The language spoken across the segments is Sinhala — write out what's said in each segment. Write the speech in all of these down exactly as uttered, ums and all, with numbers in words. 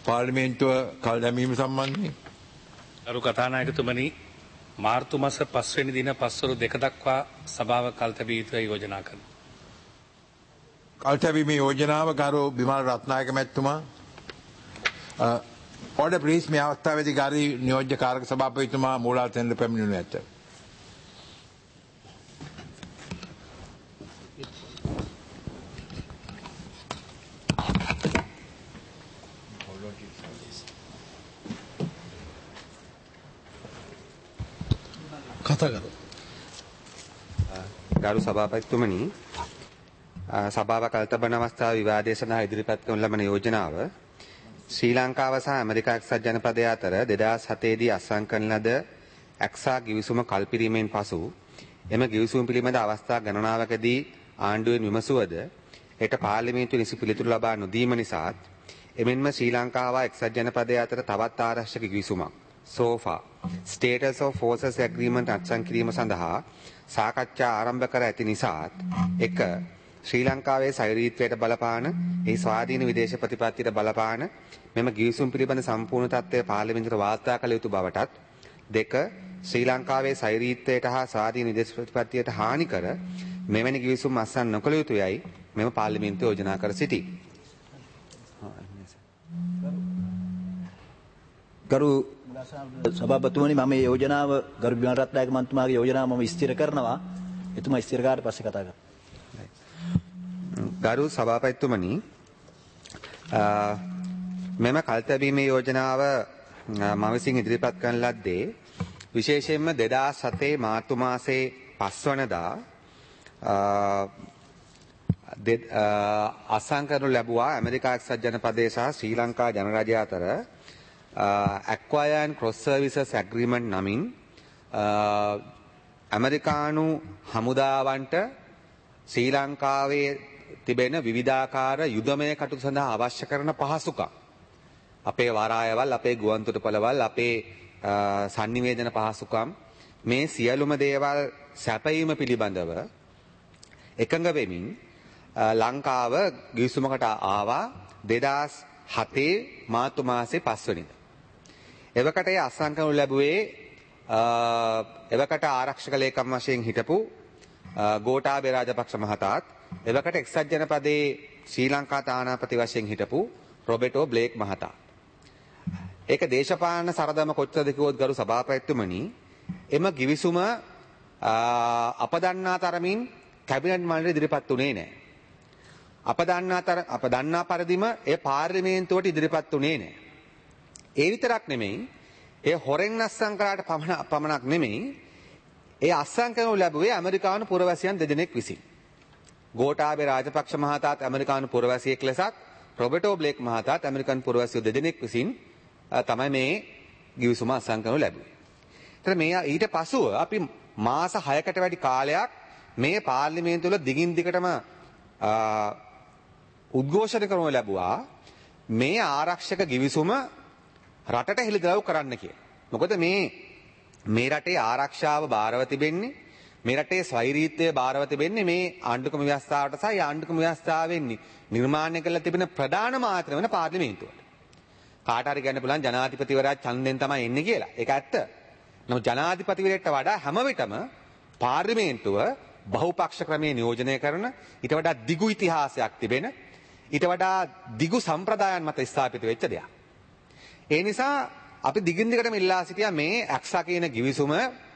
පාර්ලිමේන්තුව කල් දැමීම සම්බන්ධයෙන් අරු කතානායකතුමනි මාර්තු මාස පස්වෙනි දින පස්වරු දෙක දක්වා සභාව කල් තැබිය යුතුයි යෝජනා කරනවා. කල් තැබීමේ යෝජනාව ගරු බිමල් රත්නායක මැතිතුමා ඕඩර් ප්ලීස් මේ අවස්ථාවේදී ගරු නියෝජ්‍ය කාරක සභාපතිතුමා මූලාසනයට පැමිණෙනු ඇත. කතා කරු. ගරු සභාපතිතුමනි සභාව කල්තබන අවස්ථාව විවාදය සඳහා ඉදිරිපත් කරන ලබන යෝජනාව ශ්‍රී ලංකාව සහ ඇමරිකා එක්සත් ජනපදය අතර දෙදහස් හතේ දී අත්සන් කරන ලද ඇක්සා ගිවිසුම කල්පිරීමෙන් පසු එම ගිවිසුම පිළිබඳ අවස්ථා ගණනාවකදී ආණ්ඩුවෙන් විමසුවද එයට පාර්ලිමේන්තුව නිසි පිළිතුරු ලබා නොදීම නිසාත් එමෙන්ම ශ්‍රී ලංකාව එක්සත් ජනපදය අතර තවත් ආරක්ෂක ගිවිසුමක් SOFA status of forces agreement අත්සන් කිරීම සඳහා සාකච්ඡා ආරම්භ කර ඇති නිසාත් එක ශ්‍රී ලංකාවේ සෛරීත්වයට බලපාන ඒ ස්වාධීන විදේශ ප්‍රතිපත්තියට බලපාන මෙම ගිවිසුම් පිළිබඳ සම්පූර්ණ තත්ත්වය පාර්ලිමේන්තුවට වාර්තා කළ යුතු බවටත් දෙක ශ්‍රී ලංකාවේ සෛරීත්වයට හා ස්වාධීන විදේශ ප්‍රතිපත්තියට හානි කර මෙවැනි ගිවිසුම් අත්සන් නොකළ යුතුයයි මෙම පාර්ලිමේන්තුව යෝජනා කර සිටී. ගරු සභාපතිතුමනි මම මේ යෝජනාව ගරු බිමල් රත්නායක මන්ත්‍රීතුමාගේ යෝජනාව මම ස්ථිර කරනවා. එතුමා ස්ථිර කාට පස්සේ කතා කරමු. ගරු සභාපතිතුමනි මෙම කල්තැබීමේ යෝජනාව මම විසින් ඉදිරිපත් කරන ලද්දේ විශේෂයෙන්ම දෙදහස් හතේ මාර්තු මාසයේ පස්වනදා අත්සන් කරනු ලැබුවා ඇමරිකා එක්සත් ජනපදයේ සහ ශ්‍රී ලංකා ජනරජය අතර Acquire and Cross Services Agreement නමින් ඇමරිකානු හමුදාවන්ට ශ්‍රී ලංකාවේ තිබෙන විවිධාකාර යුදමය කටයුතු සඳහා අවශ්‍ය කරන පහසුකම් අපේ වරායවල් අපේ ගුවන්තොටුපළවල් අපේ sannivedana පහසුකම් මේ සියලුම දේවල් සැපයීම පිළිබඳව එකඟ වෙමින් ලංකාව ගිවිසුමකට ආවා දෙදහස් හතේ මාර්තු මාසේ පස්වෙනිදා. එවකට ඒ අත්සන් කරනු ලැබුවේ එවකට ආරක්ෂක ලේකම් වශයෙන් හිටපු ගෝඨාභය රාජපක්ෂ මහතාත් එවකට එක්සත් ජනපදයේ ශ්‍රී ලංකා තානාපති වශයෙන් හිටපු රොබර්ටෝ බ්ලේක් මහතා. ඒක දේශපාලන සරදම කොච්චරද කිව්වොත් ගරු සභාපතිතුමනි එම ගිවිසුම අප දන්නා තරමින් කැබිනට් මණ්ඩලෙ ඉදිරිපත් උනේ නැහැ. අප දන්නා තර අප දන්නා පරිදිම ඒ පාර්ලිමේන්තුවට ඉදිරිපත් උනේ නැහැ. ඒ විතරක් නෙමෙයි ඒ හොරෙන් අස්සම් කරාට පමණක් නෙමෙයි ඒ අස්සම් කරනු ලැබුවේ ඇමරිකානු පුරවැසියන් දෙදෙනෙක් විසින්. ගෝඨාභය රාජපක්ෂ මහතාත් ඇමරිකානු පුරවැසියෙක් ලෙසත් රොබර්ටෝ බ්ලේක් මහතාත් ඇමරිකානු පුරවැසියෝ දෙදෙනෙක් විසින් තමයි මේ ගිවිසුම අත්සන් කරනු ලැබුවේ. ඒතර මේ ඊට පසුව අපි මාස හයකට වැඩි කාලයක් මේ පාර්ලිමේන්තුව වල දිගින් දිගටම උද්ඝෝෂණ කරනු ලැබුවා මේ ආරක්ෂක ගිවිසුම රටට හෙළිදරව් කරන්න කියලා. මොකද මේ මේ රටේ ආරක්ෂාව බාරව තිබෙන්නේ මේ රටේ ස්වෛරීත්වය බාරව තිබෙන්නේ මේ ආණ්ඩුක්‍රම ව්‍යවස්ථාවට සහ ආණ්ඩුක්‍රම ව්‍යවස්ථාවෙන් නිර්මාණය කරලා තිබෙන ප්‍රධානම ආයතන වෙන පාර්ලිමේන්තුවට. කාට හරි කියන්න පුළුවන් ජනාධිපතිවරයා ඡන්දෙන් තමයි එන්නේ කියලා. ඒක ඇත්ත. නමුත් ජනාධිපතිවරයාට වඩා හැම විටම පාර්ලිමේන්තුව බහුපක්ෂ ක්‍රමයේ නියෝජනය කරන ඊට වඩා දිගු ඉතිහාසයක් තිබෙන ඊට වඩා දිගු සම්ප්‍රදායන් මත ස්ථාපිත වෙච්ච දෙයක්. ඒ නිසා අපි දිගින් දිගටම ඉල්ලා සිටියා මේ ඇක්සා කියන ගිවිසුම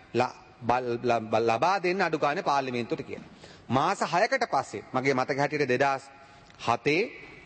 ලබා දෙන්න අඩු ගානේ පාර්ලිමේන්තුවට කියලා. මාස හයකට පස්සේ මගේ මතක හැටියට දෙදහස් හතේ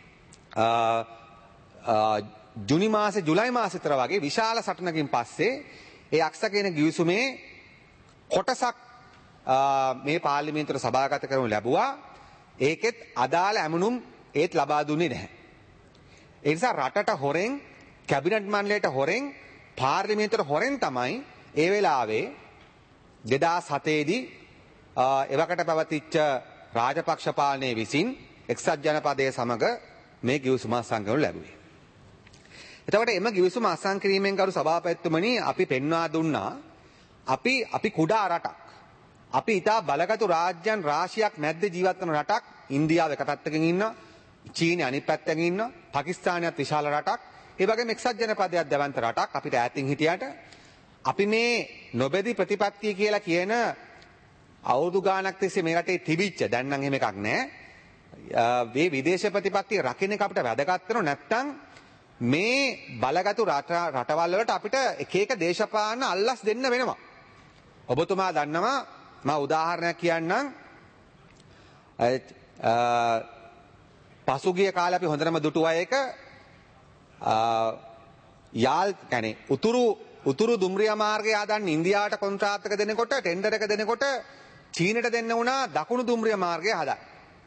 ජුනි මාසේ ජුලයි මාසේ විතර වගේ විශාල සටනකින් පස්සේ ඒ ඇක්සා කියන ගිවිසුමේ කොටසක් මේ පාර්ලිමේන්තුවට සභාගත කරනු ලැබුවා. ඒකෙත් අදාළ ඇමනුම් ඒත් ලබා දුන්නේ නැහැ. ඒ නිසා රටට හොරෙන් කැබිනට් මණ්ඩලයට හොරෙන් පාර්ලිමේන්තුවට හොරෙන් තමයි ඒ වෙලාවේ දෙදහස් හතේ දී එවකට පැවතිච්ච රාජපක්ෂ පාලනයේ විසින් එක්සත් ජනපදයේ සමග මේ ගිවිසුම අත්සන් කරනු ලැබුවේ. එතකොට එම ගිවිසුම අත්සන් කිරීමෙන් ගරු සභාපතිතුමනි අපි පෙන්වා දුන්නා අපි අපි කුඩා රටක්. අපි ඉතා බලගතු රාජ්‍යයන් රාශියක් මැද්දේ ජීවත් වන රටක්. ඉන්දියාව එක පැත්තකින් ඉන්නවා, චීනය අනිත් පැත්තකින් ඉන්නවා, පාකිස්තානයත් විශාල රටක්. ඒ වගේම එක්සත් ජනපදයක් දැවන්ත රටක් අපිට ඈතින් හිටියට අපි මේ නොබෙදි ප්‍රතිපත්තිය කියලා කියන අවුරුදු ගාණක් තිස්සේ මේ රටේ තිබිච්ච දැන් නම් එහෙම එකක් නැහැ. මේ විදේශ ප්‍රතිපත්තිය රකින්න එක අපිට වැදගත් වෙනව නැත්නම් මේ බලගතු රටවල් වලට අපිට එක එක දේශපාලන අල්ලස් දෙන්න වෙනවා. ඔබතුමා දන්නවා මම උදාහරණයක් කියන්නම්. පසුගිය කාලේ අපි හොඳටම දුටුවා එක යාල් කියන්නේ උතුරු උතුරු දුම්රිය මාර්ගය හදන්න ඉන්දියාවට කොන්ත්‍රාත් එක දෙනකොට ටෙන්ඩර් එක දෙනකොට චීනට දෙන්න වුණා දකුණු දුම්රිය මාර්ගය හදන්න.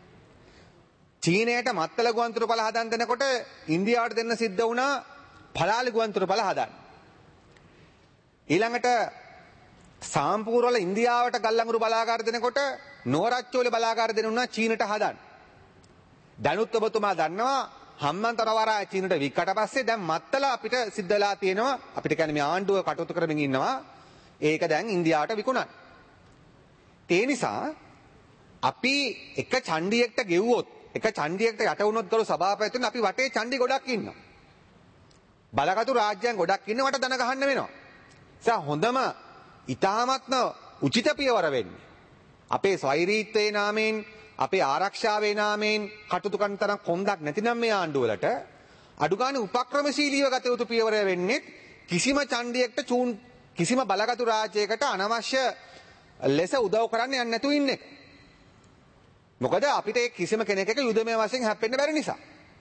චීනයට මත්තල ගුවන්තොටුපළ හදන්න දෙනකොට ඉන්දියාවට දෙන්න සිද්ධ වුණා පලාලි ගුවන්තොටුපළ හදන්න. ඊළඟට සාම්පූර් වල ඉන්දියාවට ගල්ලංගුරු බලාගාර දෙනකොට නෝරච්චෝලේ බලාගාර දෙනුණා චීනට හදන්න. දැනුත් ඔබතුමා දන්නවා හම්බන්තොට වරාය චීනට වික්කට පස්සේ දැන් මත්තල අපිට සිද්ධ වෙලා තියෙනවා අපිට කියන්නේ මේ ආණ්ඩුව කටයුතු කරමින් ඉන්නවා ඒක දැන් ඉන්දියාවට විකුණන්න. ඒ නිසා අපි එක ඡණ්ඩියෙක්ට ගෙව්වොත් එක ඡණ්ඩියෙක්ට යට වුණොත් ගරු සභාපතිතුමනි අපි වටේ ඡණ්ඩි ගොඩක් ඉන්නවා. බලගතු රාජ්‍යයන් ගොඩක් ඉන්නවට දන ගහන්න වෙනවා. ඒ හොඳම ඊ타මත්ම උචිත පියවර වෙන්නේ අපේ ස්වෛරීත්වයේ නාමයෙන් අපේ ආරක්ෂාවේ නාමයෙන් කටයුතු කරන තරම් කොන්දක් නැතිනම් මේ ආණ්ඩුවලට අඩුගානේ උපක්‍රමශීලීව ගත යුතු පියවර වෙන්නේ කිසිම ඡණ්ඩියෙක්ට චූන් කිසිම බලගතු රාජ්‍යයකට අනවශ්‍ය ලෙස උදව් කරන්න යන්නේ නැතුව ඉන්න එක. මොකද අපිට ඒ කිසිම කෙනෙක් එක යුදමය වශයෙන් හැප්පෙන්න බැරි නිසා.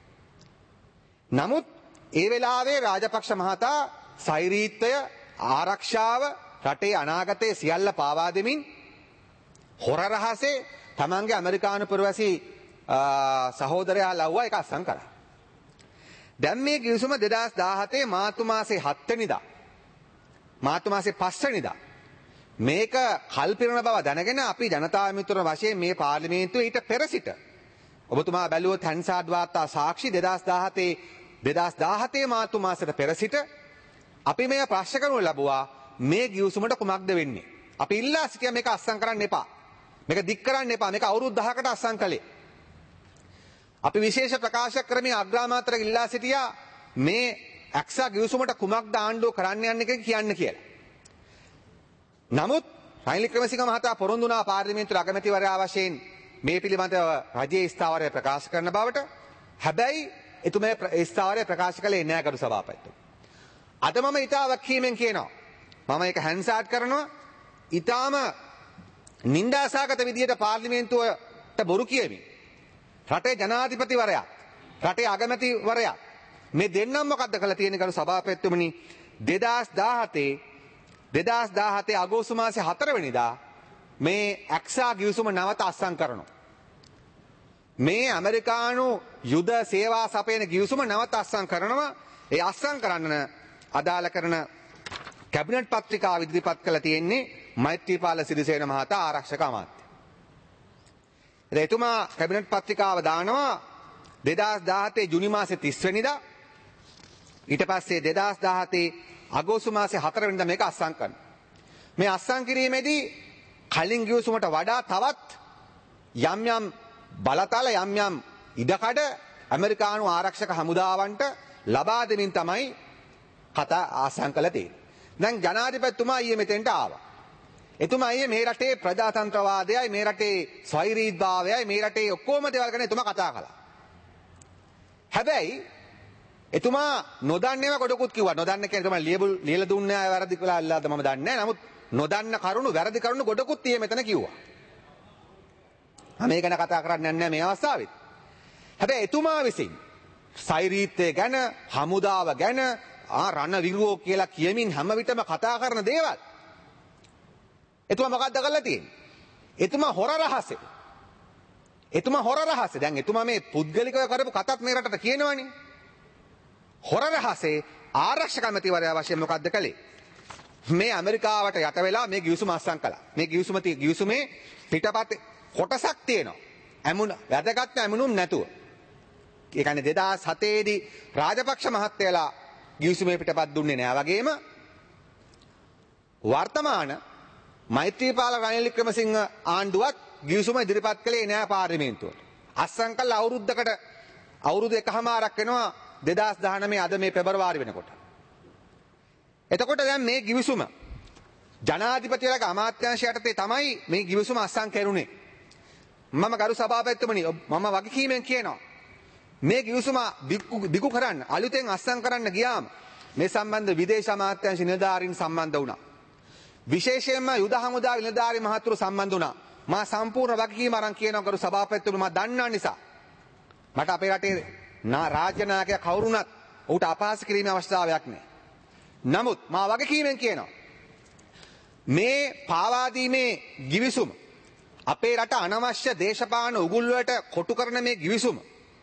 නමුත් ඒ වෙලාවේ රාජපක්ෂ මහතා සෛරීත්වය ආරක්ෂාව රටේ අනාගතයේ සියල්ල පාවා දෙමින් හොර රහසේ තමන්ගේ ඇමරිකානු පුරවැසි සහෝදරයා ලව්වා ඒක අත්සන් කරා. දැන් මේ කිවිසුම දෙදාස් දාහතේ මාර්තු මාසේ හත් වෙනිදා මාර්තු මාසේ පස් වෙනිදා මේක කල්පිරණ බව දැනගෙන අපි ජනතා මිත්‍ර වශයෙන් මේ පාර්ලිමේන්තුවේ ඊට පෙර සිට ඔබතුමා බැලුවොත් හැන්සාඩ් වාර්තා සාක්ෂි දෙදාස් දාහතේ දෙදාස් දාහතේ මාර්තු මාසයට පෙර සිට අපි මේ ප්‍රශ්න කරනු ලැබුවා මේ ගිවිසුමට කුමක්ද වෙන්නේ. අපි ඉල්ලා සිටියා මේක අත්සන් කරන්න එපා. මේක දික් කරන්න එපා. මේක අවුරුදු දහකට අත්සන් කළේ. අපි විශේෂ ප්‍රකාශ කරමින් අග්‍රාමාත්‍යවරයා ඉල්ලා සිටියා මේ ඇක්සා ගිවිසුමට කුමක්ද ආණ්ඩුව කරන්න යන්නේ කියන්න කියලා. නමුත් රනිල් වික්‍රමසිංහ මහතා පොරොන්දු වුණා පාර්ලිමේන්තුවේ අගමැතිවරයා වශයෙන් මේ පිළිබඳව රජයේ ස්ථාවරය ප්‍රකාශ කරන බවට. හැබැයි එතුමා ඒ ස්ථාවරය ප්‍රකාශ කළේ නැහැ ගරු සභාපතිතුමා. අද මම ඊටාවක් කීමෙන් කියනවා. මම ඒක හැන්සාඩ් කරනවා. ඊටාම නින්දාසගත විදියට පාර්ලිමේන්තුවට බොරු කියමින් රටේ ජනාධිපතිවරයා රටේ අගමැතිවරයා මේ දෙන්නම මොකද්ද කළා තියෙන්නේ ගරු සභාපතිතුමනි දෙදාස් දාහතේ දෙදාස් දාහතේ අගෝස්තු මාසේ හතර වෙනිදා මේ ඇක්සා ගිවිසුම නැවත අත්සන් කරනවා. මේ ඇමරිකානු යුද සේවා සපයන ගිවිසුම නැවත අත්සන් කරනවා. ඒ අත්සන් කරන්න අදාළ කරන කැබිනට් පත්‍රිකාව ඉදිරිපත් කළ තියෙන්නේ මෛත්‍රීපාල සිරිසේන මහතා ආරක්ෂක අමාත්‍ය. එතුමා කැබිනට් පත්‍රිකාව දානවා දෙදාස් දාහතේ ජුනි මාසේ තිස් වෙනිදා. ඊට පස්සේ දෙදාස් දාහතේ අගෝස්තු මාසේ හතර වෙනිදා මේක අත්සන් කරනවා. මේ අත්සන් කිරීමේදී කලින් ගිවිසුමට වඩා තවත් යම් යම් බලතල යම් යම් ඉඩකඩ ඇමරිකානු ආරක්ෂක හමුදාවන්ට ලබා දෙමින් තමයි කතා අත්සන් කළ තියෙන්නේ. දැන් ජනාධිපතිතුමා ඊයේ මෙතෙන්ට ආවා. එතුමා ඊයේ මේ රටේ ප්‍රජාතන්ත්‍රවාදයයි මේ රටේ ස්වෛරීභාවයයි මේ රටේ ඔක්කොම දේවල් ගැන එතුමා කතා කළා. හැබැයි එතුමා නොදන්නේව කොටකුත් කිව්වා. නොදන්න කියන්නේ එතුමා ලියබල් ලියලා දුන්නේ ආය වැරදි කියලා අල්ලාද මම දන්නේ නැහැ. නමුත් නොදන්න කරුණු වැරදි කරුණු කොටකුත් ඊයේ මෙතන කිව්වා. මම මේ ගැන කතා කරන්නේ නැහැ මේ අවස්ථාවේදී. හැබැයි එතුමා විසින් සෛරීත්වය ගැන හමුදාව ගැන ආ රණ විරුවෝ කියලා කියමින් හැම විටම කතා කරන දේවල් එතුමා මොකද්ද කරලා තියෙන්නේ? එතුමා හොර රහසේ. එතුමා හොර රහසේ. දැන් එතුමා මේ පුද්ගලිකව කරපු කතාත් මේ රටට කියනවනේ. හොර රහසේ ආරක්ෂක ඇමතිවරයා වශයෙන් මොකද්ද කළේ? මේ ඇමරිකාවට යට වෙලා මේ ගිවිසුම අත්සන් කළා. මේ ගිවිසුම ගිවිසුමේ පිටපතේ කොටසක් තියෙනවා. ඇමුණ වැදගත් ඇමුණුම් නැතුව. ඒ කියන්නේ දෙදාස් හතේ දී රාජපක්ෂ මහත්තයලා ගිවිසුමේ පිටපත් දුන්නේ නැහැ. වගේම වර්තමාන මෛත්‍රීපාල රනිල් වික්‍රමසිංහ ආණ්ඩුවත් ගිවිසුම ඉදිරිපත් කළේ නැහැ පාර්ලිමේන්තුවට. අත්සන් කළ අවුරුද්දකට අවුරුදු එකහමාරක් වෙනවා දෙදාස් දහනවය අද මේ පෙබරවාරි වෙනකොට. එතකොට දැන් මේ ගිවිසුම ජනාධිපතිවරයාගේ අමාත්‍යාංශ යටතේ තමයි මේ ගිවිසුම අත්සන් කෙරුණේ. මම ගරු සභාපතිතුමනි මම වගකීමෙන් කියනවා මේ ගිවිසුම බිකු කරන්න අලුතෙන් අත්සන් කරන්න ගියාම මේ සම්බන්ධ විදේශ අමාත්‍යාංශ නිලධාරීන් සම්බන්ධ වුණා. විශේෂයෙන්ම යුද හමුදාවේ නිලධාරී මහතුරු සම්බන්ධ වුණා. මා සම්පූර්ණ වගකීම අරන් කියනවා ගරු සභාපතිතුමනි මම දන්නා නිසා මට අපේ රටේ රාජ්‍ය නායකයා කවුරුණත් ඌට අපහාස කිරීමේ අවස්ථාවක් නැහැ. නමුත් මා වගකීමෙන් කියනවා මේ පාවා දීමේ ගිවිසුම අපේ රට අනවශ්‍ය දේශපාලන උගුල් වලට කොටු කරන මේ ගිවිසුම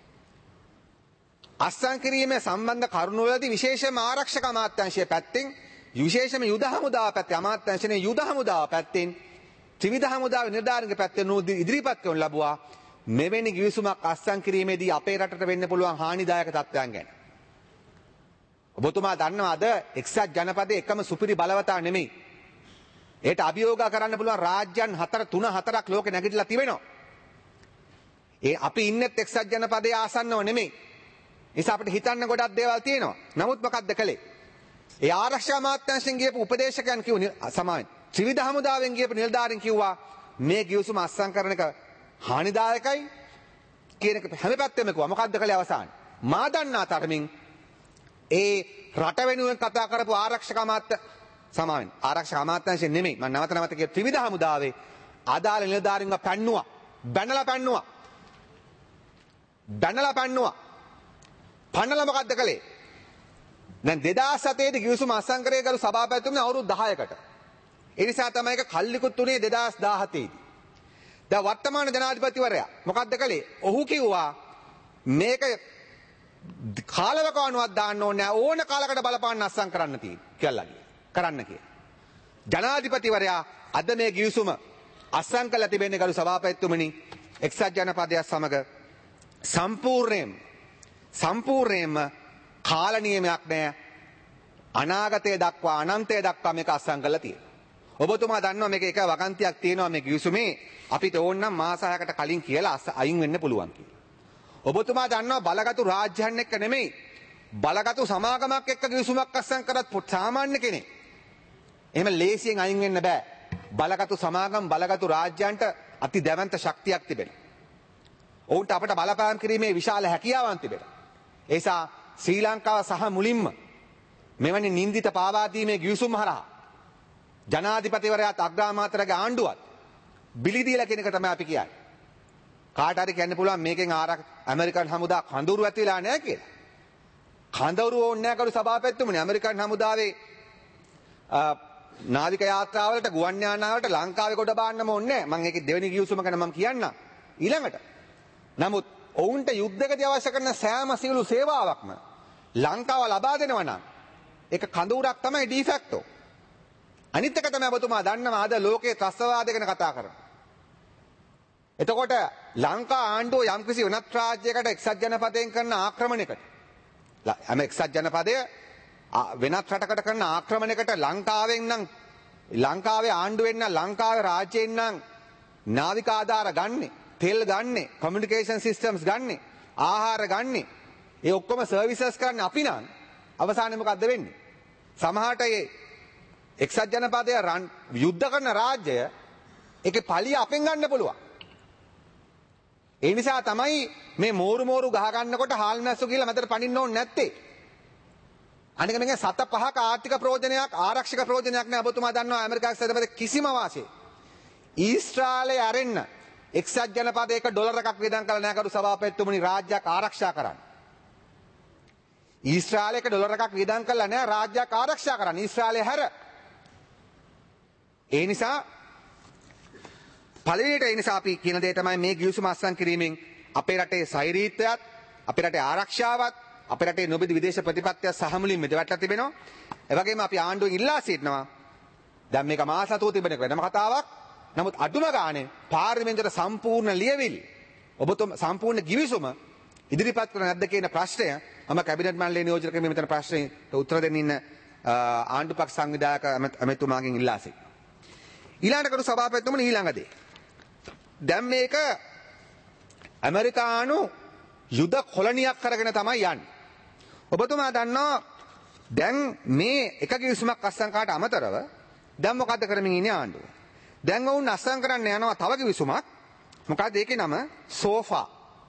අත්සන් කිරීමේ සම්බන්ධ කරුණු වලදී විශේෂයෙන්ම ආරක්ෂක අමාත්‍යාංශයේ පැත්තෙන් විශේෂයෙන්ම යුද හමුදාව පැත්තේ අමාත්‍යාංශයේ යුද හමුදාව පැත්තෙන් ත්‍රිවිධ හමුදාවේ නිලධාරීන්ගේ පැත්තෙන් ඉදිරිපත් කරනු ලැබුවා මෙවැනි ගිවිසුමක් අත්සන් කිරීමේදී අපේ රටට වෙන්න පුළුවන් හානිදායක තත්ත්වයන් ගැන. ඔබතුමා දන්නවා අද එක්සත් ජනපදයේ එකම සුපිරි බලවතා නෙමෙයි. ඒට අභියෝග කරන්න පුළුවන් රාජ්‍යයන් හතර තුන හතරක් ලෝකෙ නැගිටලා තිබෙනවා. ඒ අපි ඉන්නෙත් එක්සත් ජනපදයේ ආසන්නව නෙමෙයි. නිසා අපිට හිතන්න ගොඩක් දේවල් තියෙනවා. නමුත් මොකක්ද කළේ? ඒ ආරක්ෂා අමාත්‍යාංශයෙන් ගියපු උපදේශකයන් කිව්ව සමාවෙන් ත්‍රිවිධ හමුදාවෙන් ගියපු නිලධාරීන් කිව්වා මේ ගිවිසුම අත්සන් කරන එක හානිදායකයි කියන එක හැම පැත්තෙම කිව්වා. මොකක්ද කළේ අවසානයේ? මා දන්නා තරමින් ඒ රට වෙනුවෙන් කතා කරපු ආරක්ෂක අමාත්‍ය සමාවෙන් ආරක්ෂක අමාත්‍යාංශයෙන් නෙමෙයි මම නැවත නැවත කිය ත්‍රිවිධ හමුදාවේ අදාළ නිලධාරීන්ව පැන්නුවා. බැනලා පැන්නුවා. බැනලා පැන්නුවා. පන්නලා මොකද්ද කළේ? දැන් දෙදාස් හතේ දී ගිවිසුම අත්සන් කරේ ගරු සභාපතිතුමනි අවුරුදු දහයකට. ඒ නිසා තමයි ඒක කල්ලිකුත් උනේ දෙදාස් දාහතේ දී. දැන් වර්තමාන ජනාධිපතිවරයා මොකද්ද කළේ? ඔහු කිව්වා මේක කාලවකවානුවක් දාන්න ඕනේ නැහැ ඕන කාලයකට බලපාන්න අත්සන් කරන්න තියෙන්නේ කියලා කරන්න කියලා. ජනාධිපතිවරයා අද මේ ගිවිසුම අත්සන් කළ තිබෙන්නේ ගරු සභාපතිතුමනි එක්සත් ජනපදයක් සමග සම්පූර්ණයෙන්ම සම්පූර්ණයෙන්ම කාල නියමයක් නැහැ. අනාගතය දක්වා අනන්තය දක්වා මේක අත්සන් කරලා තියෙනවා. ඔබතුමා දන්නවා මේක එක වගන්තියක් තියෙනවා මේ ගිවිසුමේ අපිට ඕනනම් මාස හයකට කලින් කියලා අයින් වෙන්න පුළුවන් කියලා. ඔබතුමා දන්නවා බලගතු රාජ්‍යයන් එක්ක නෙමෙයි බලගතු සමාගමක් එක්ක ගිවිසුමක් අත්සන් කරත් සාමාන්‍ය කෙනෙක් එහෙම ලේසියෙන් අයින් වෙන්න බෑ. බලගතු සමාගම් බලගතු රාජ්‍යයන්ට අති දැවැන්ත ශක්තියක් තිබෙනවා. ඔවුන්ට අපට බලපෑම් කිරීමේ විශාල හැකියාවක් තිබෙනවා. ඒ නිසා ශ්‍රී ලංකාව සහ මුලින්ම මෙවැනි නින්දිත පාවා දීමේ ගිවිසුම් හරහා ජනාධිපතිවරයාත් අග්‍රාමාත්‍යවරයාගේ ආණ්ඩුවත් බිලි දීලා කියන එක තමයි අපි කියන්නේ. කාට හරි කියන්න පුළුවන් මේකෙන් ආරක් ඇමරිකන් හමුදා කඳවුරු ඇති වෙලා නැහැ කියලා. කඳවුරු ඕනේ නැහැ කරු සභාපතිතුමනි. ඇමරිකන් හමුදාවේ නාවික යාත්‍රාවලට ගුවන් යානාවලට ලංකාවේ කොට බාන්නම ඕනේ නැහැ. මම ඒකේ දෙවෙනි ගිවිසුම ගැන මම කියන්නම් ඊළඟට. නමුත් ඔවුන්ට යුද්ධකදී අවශ්‍ය කරන සෑම සියලු සේවාවක්ම ලංකාව ලබා දෙනවා නම් ඒක කඳවුරක් තමයි ඩිෆැක්ටෝ. අනිත් එක තමයි ඔබතුමා දන්නවා අද ලෝකයේ ත්‍රස්තවාද ගැන කතා කරනවා. එතකොට ලංකා ආණ්ඩුව යම්කිසි වෙනත් රාජ්‍යයකට එක්සත් ජනපදයෙන් කරන ආක්‍රමණයකට අම එක්සත් ජනපදය වෙනත් රටකට කරන ආක්‍රමණයකට ලංකාවෙන් නම් ලංකාවේ ආණ්ඩුවෙන් නම් ලංකාවේ රාජ්‍යයෙන් නම් නාවික ආධාර ගන්නෙ තෙල් ගන්නෙ කමියුනිකේෂන් සිස්ටම්ස් ගන්නෙ ආහාර ගන්නෙ ඒ ඔක්කොම සර්විසස් කරන්නේ අපි නම් අවසානයේ මොකද්ද වෙන්නේ? සමහරට ඒ එක්සත් ජනපදයේ යුද්ධ කරන රාජ්‍යය ඒකේ පලිය අපෙන් ගන්න පුළුවන්. ඒ නිසා තමයි මේ මෝරු මෝරු ගහ ගන්නකොට හාල් නැස්සු කියලා මැදට පනින්න ඕනේ නැත්තේ. අනික මේක සත පහක ආර්ථික ප්‍රයෝජනයක් ආරක්ෂක ප්‍රයෝජනයක් නෑ. ඔබතුමා දන්නවා ඇමරිකාවේ සදපද කිසිම වාසිය. ඊශ්‍රායලයේ අරෙන්න එක්සත් ජනපදයක ඩොලර් එකක් වියදම් කළා නෑ කරු සභාපතිතුමනි රාජ්‍යයක් ආරක්ෂා කරන්න. ඊශ්‍රායලයක ඩොලර් එකක් වියදම් කළා නෑ රාජ්‍යයක් ආරක්ෂා කරන්න. ඊශ්‍රායලය හැර. ඒ නිසා පළවෙනිට ඒ නිසා අපි කියන දේ තමයි මේ ගිවිසුම අත්සන් කිරීමෙන් අපේ රටේ සෛරීත්වයත් අපේ රටේ ආරක්ෂාවත් අපේ රටේ නොබෙදි විදේශ ප්‍රතිපත්තිය සහ මුලින් මෙදවටලා තිබෙනවා. ඒ වගේම අපි ආණ්ඩුවෙන් ඉල්ලා සිටිනවා දැන් මේක මාස හතක තිබෙන වෙනම කතාවක්. නමුත් අඩුම ගානේ පාර්ලිමේන්තුවට සම්පූර්ණ ලියවිලි ඔබතුම සම්පූර්ණ ගිවිසුම ඉදිරිපත් කරන නැද්ද කියන ප්‍රශ්නය මම කැබිනට් මණ්ඩලයේ නියෝජනය කරමින් මෙතන ප්‍රශ්නෙට උත්තර දෙන්න ඉන්න ආණ්ඩු පක්ෂ සංවිධායක ඇමතුමාගෙන් ඉල්ලා සිටිනවා. ඊළඟට කරු සභාපතිතුමනි ඊළඟ දේ දැන් මේක ඇමරිකානු යුද කොලනියක් කරගෙන තමයි යන්නේ. ඔබතුමා දන්නවා දැන් මේ එක කිවිසුමක් අස්සම් කාට අමතරව දැන් මොකද්ද කරමින් ඉන්නේ ආණ්ඩුව? දැන් වුන් අස්සම් කරන්න යනවා තව කිවිසුමක්. මොකද්ද ඒකේ නම? සෝෆා.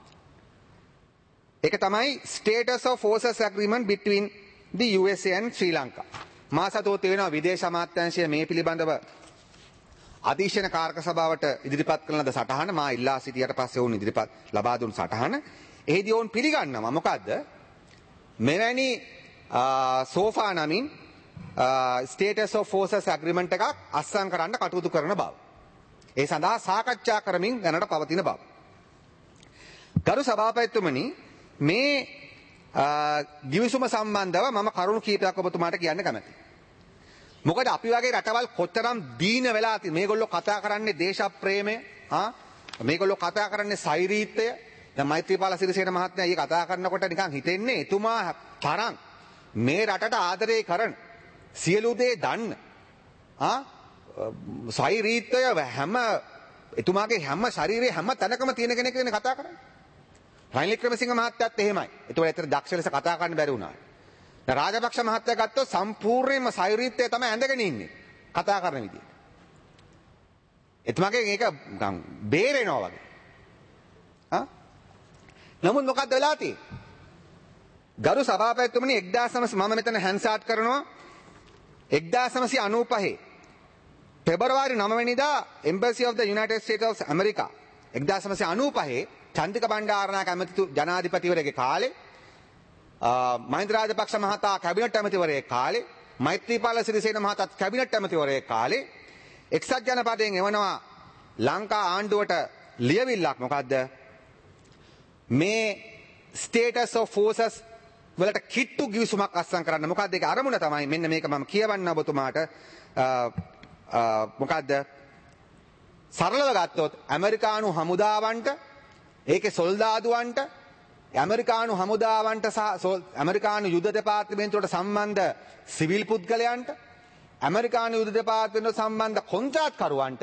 ඒක තමයි Status of Forces Agreement between the U S A and Sri Lanka. මා සතුව තියෙනවා විදේශ අමාත්‍යාංශය මේ පිළිබඳව අධීක්ෂණ කාරක සභාවට ඉදිරිපත් කරන ලද සටහන මා ඉල්ලා සිටියට පස්සේ වුන් ඉදිරිපත් ලබා දුන් සටහන. එහිදී වුන් පිළිගන්නවා මොකද්ද? මෙවැනි සෝෆා නමින් Status of Forces Agreement එකක් අත්සන් කරන්න කටයුතු කරන බව. ඒ සඳහා සාකච්ඡා කරමින් දැනට පවතින බව. ගරු සභාපතිතුමනි මේ ගිවිසුම සම්බන්ධව මම කරුණු කීපයක් ඔබතුමාට කියන්න කැමතියි. මොකද අපි වගේ රටවල් කොතරම් දීන වෙලා තියෙන මේගොල්ලෝ කතා කරන්නේ දේශප්‍රේමය ආ මේගොල්ලෝ කතා කරන්නේ සෛරීත්වය. දැන් මෛත්‍රීපාල සිරිසේන මහත්මයා ඊ කතා කරනකොට නිකන් හිතෙන්නේ එතුමා තරම් මේ රටට ආදරේ කරන සියලු දේ දන්න ආ සෛරීත්වය හැම එතුමාගේ හැම ශරීරයේ හැම තැනකම තියෙන කෙනෙක් වෙන කතා කරන්නේ. රනිල් වික්‍රමසිංහ මහත්තයාත් එහෙමයි. ඒතකොට ඇත්තට දක්ෂ ලෙස කතා කරන්න බැරි වුණා. දැන් රාජපක්ෂ මහත්තයා ගත්තොත් සම්පූර්ණයෙන්ම සෛරීත්වය තමයි ඇඳගෙන ඉන්නේ කතා කරන විදිහට. එතුමාගේ මේක බේරෙනවා වගේ. ආ නමුත් මොකක්ද වෙලා තියෙන්නේ? ගරු සභාපතිතුමනි එක්දාස් නවසිය මම මෙතන හැන්සාට් කරනවා එක්දාස් නවසිය අනූපහ පෙබරවාරි නවය වෙනිදා Embassy of the United States of America එක්දාස් නවසිය අනූපහ Chandika Bandaranaike ඇමතිතු ජනාධිපතිවරයාගේ කාලේ මහින්ද රාජපක්ෂ මහතා කැබිනට් ඇමතිවරයෙක් කාලේ මෛත්‍රීපාල සිරිසේන මහතාත් කැබිනට් ඇමතිවරයෙක් කාලේ එක්සත් ජනපදයෙන් එවනවා ලංකා ආණ්ඩුවට ලියවිල්ලක් මොකද්ද මේ Status of Forces වලට කිට්ටු ගිවිසුමක් අත්සන් කරන්න. මොකද්ද ඒක අරමුණ තමයි මෙන්න මේක මම කියවන්න ඔබතුමාට මොකද්ද සරලව ගත්තොත් ඇමරිකානු හමුදාවන්ට ඒකේ සොල්දාදුවන්ට ඇමරිකානු හමුදාවන්ට සහ ඇමරිකානු යුද දෙපාර්තමේන්තුවට සම්බන්ධ සිවිල් පුද්ගලයන්ට ඇමරිකානු යුද දෙපාර්තමේන්තුවට සම්බන්ධ කොන්ත්‍රාත්කරුවන්ට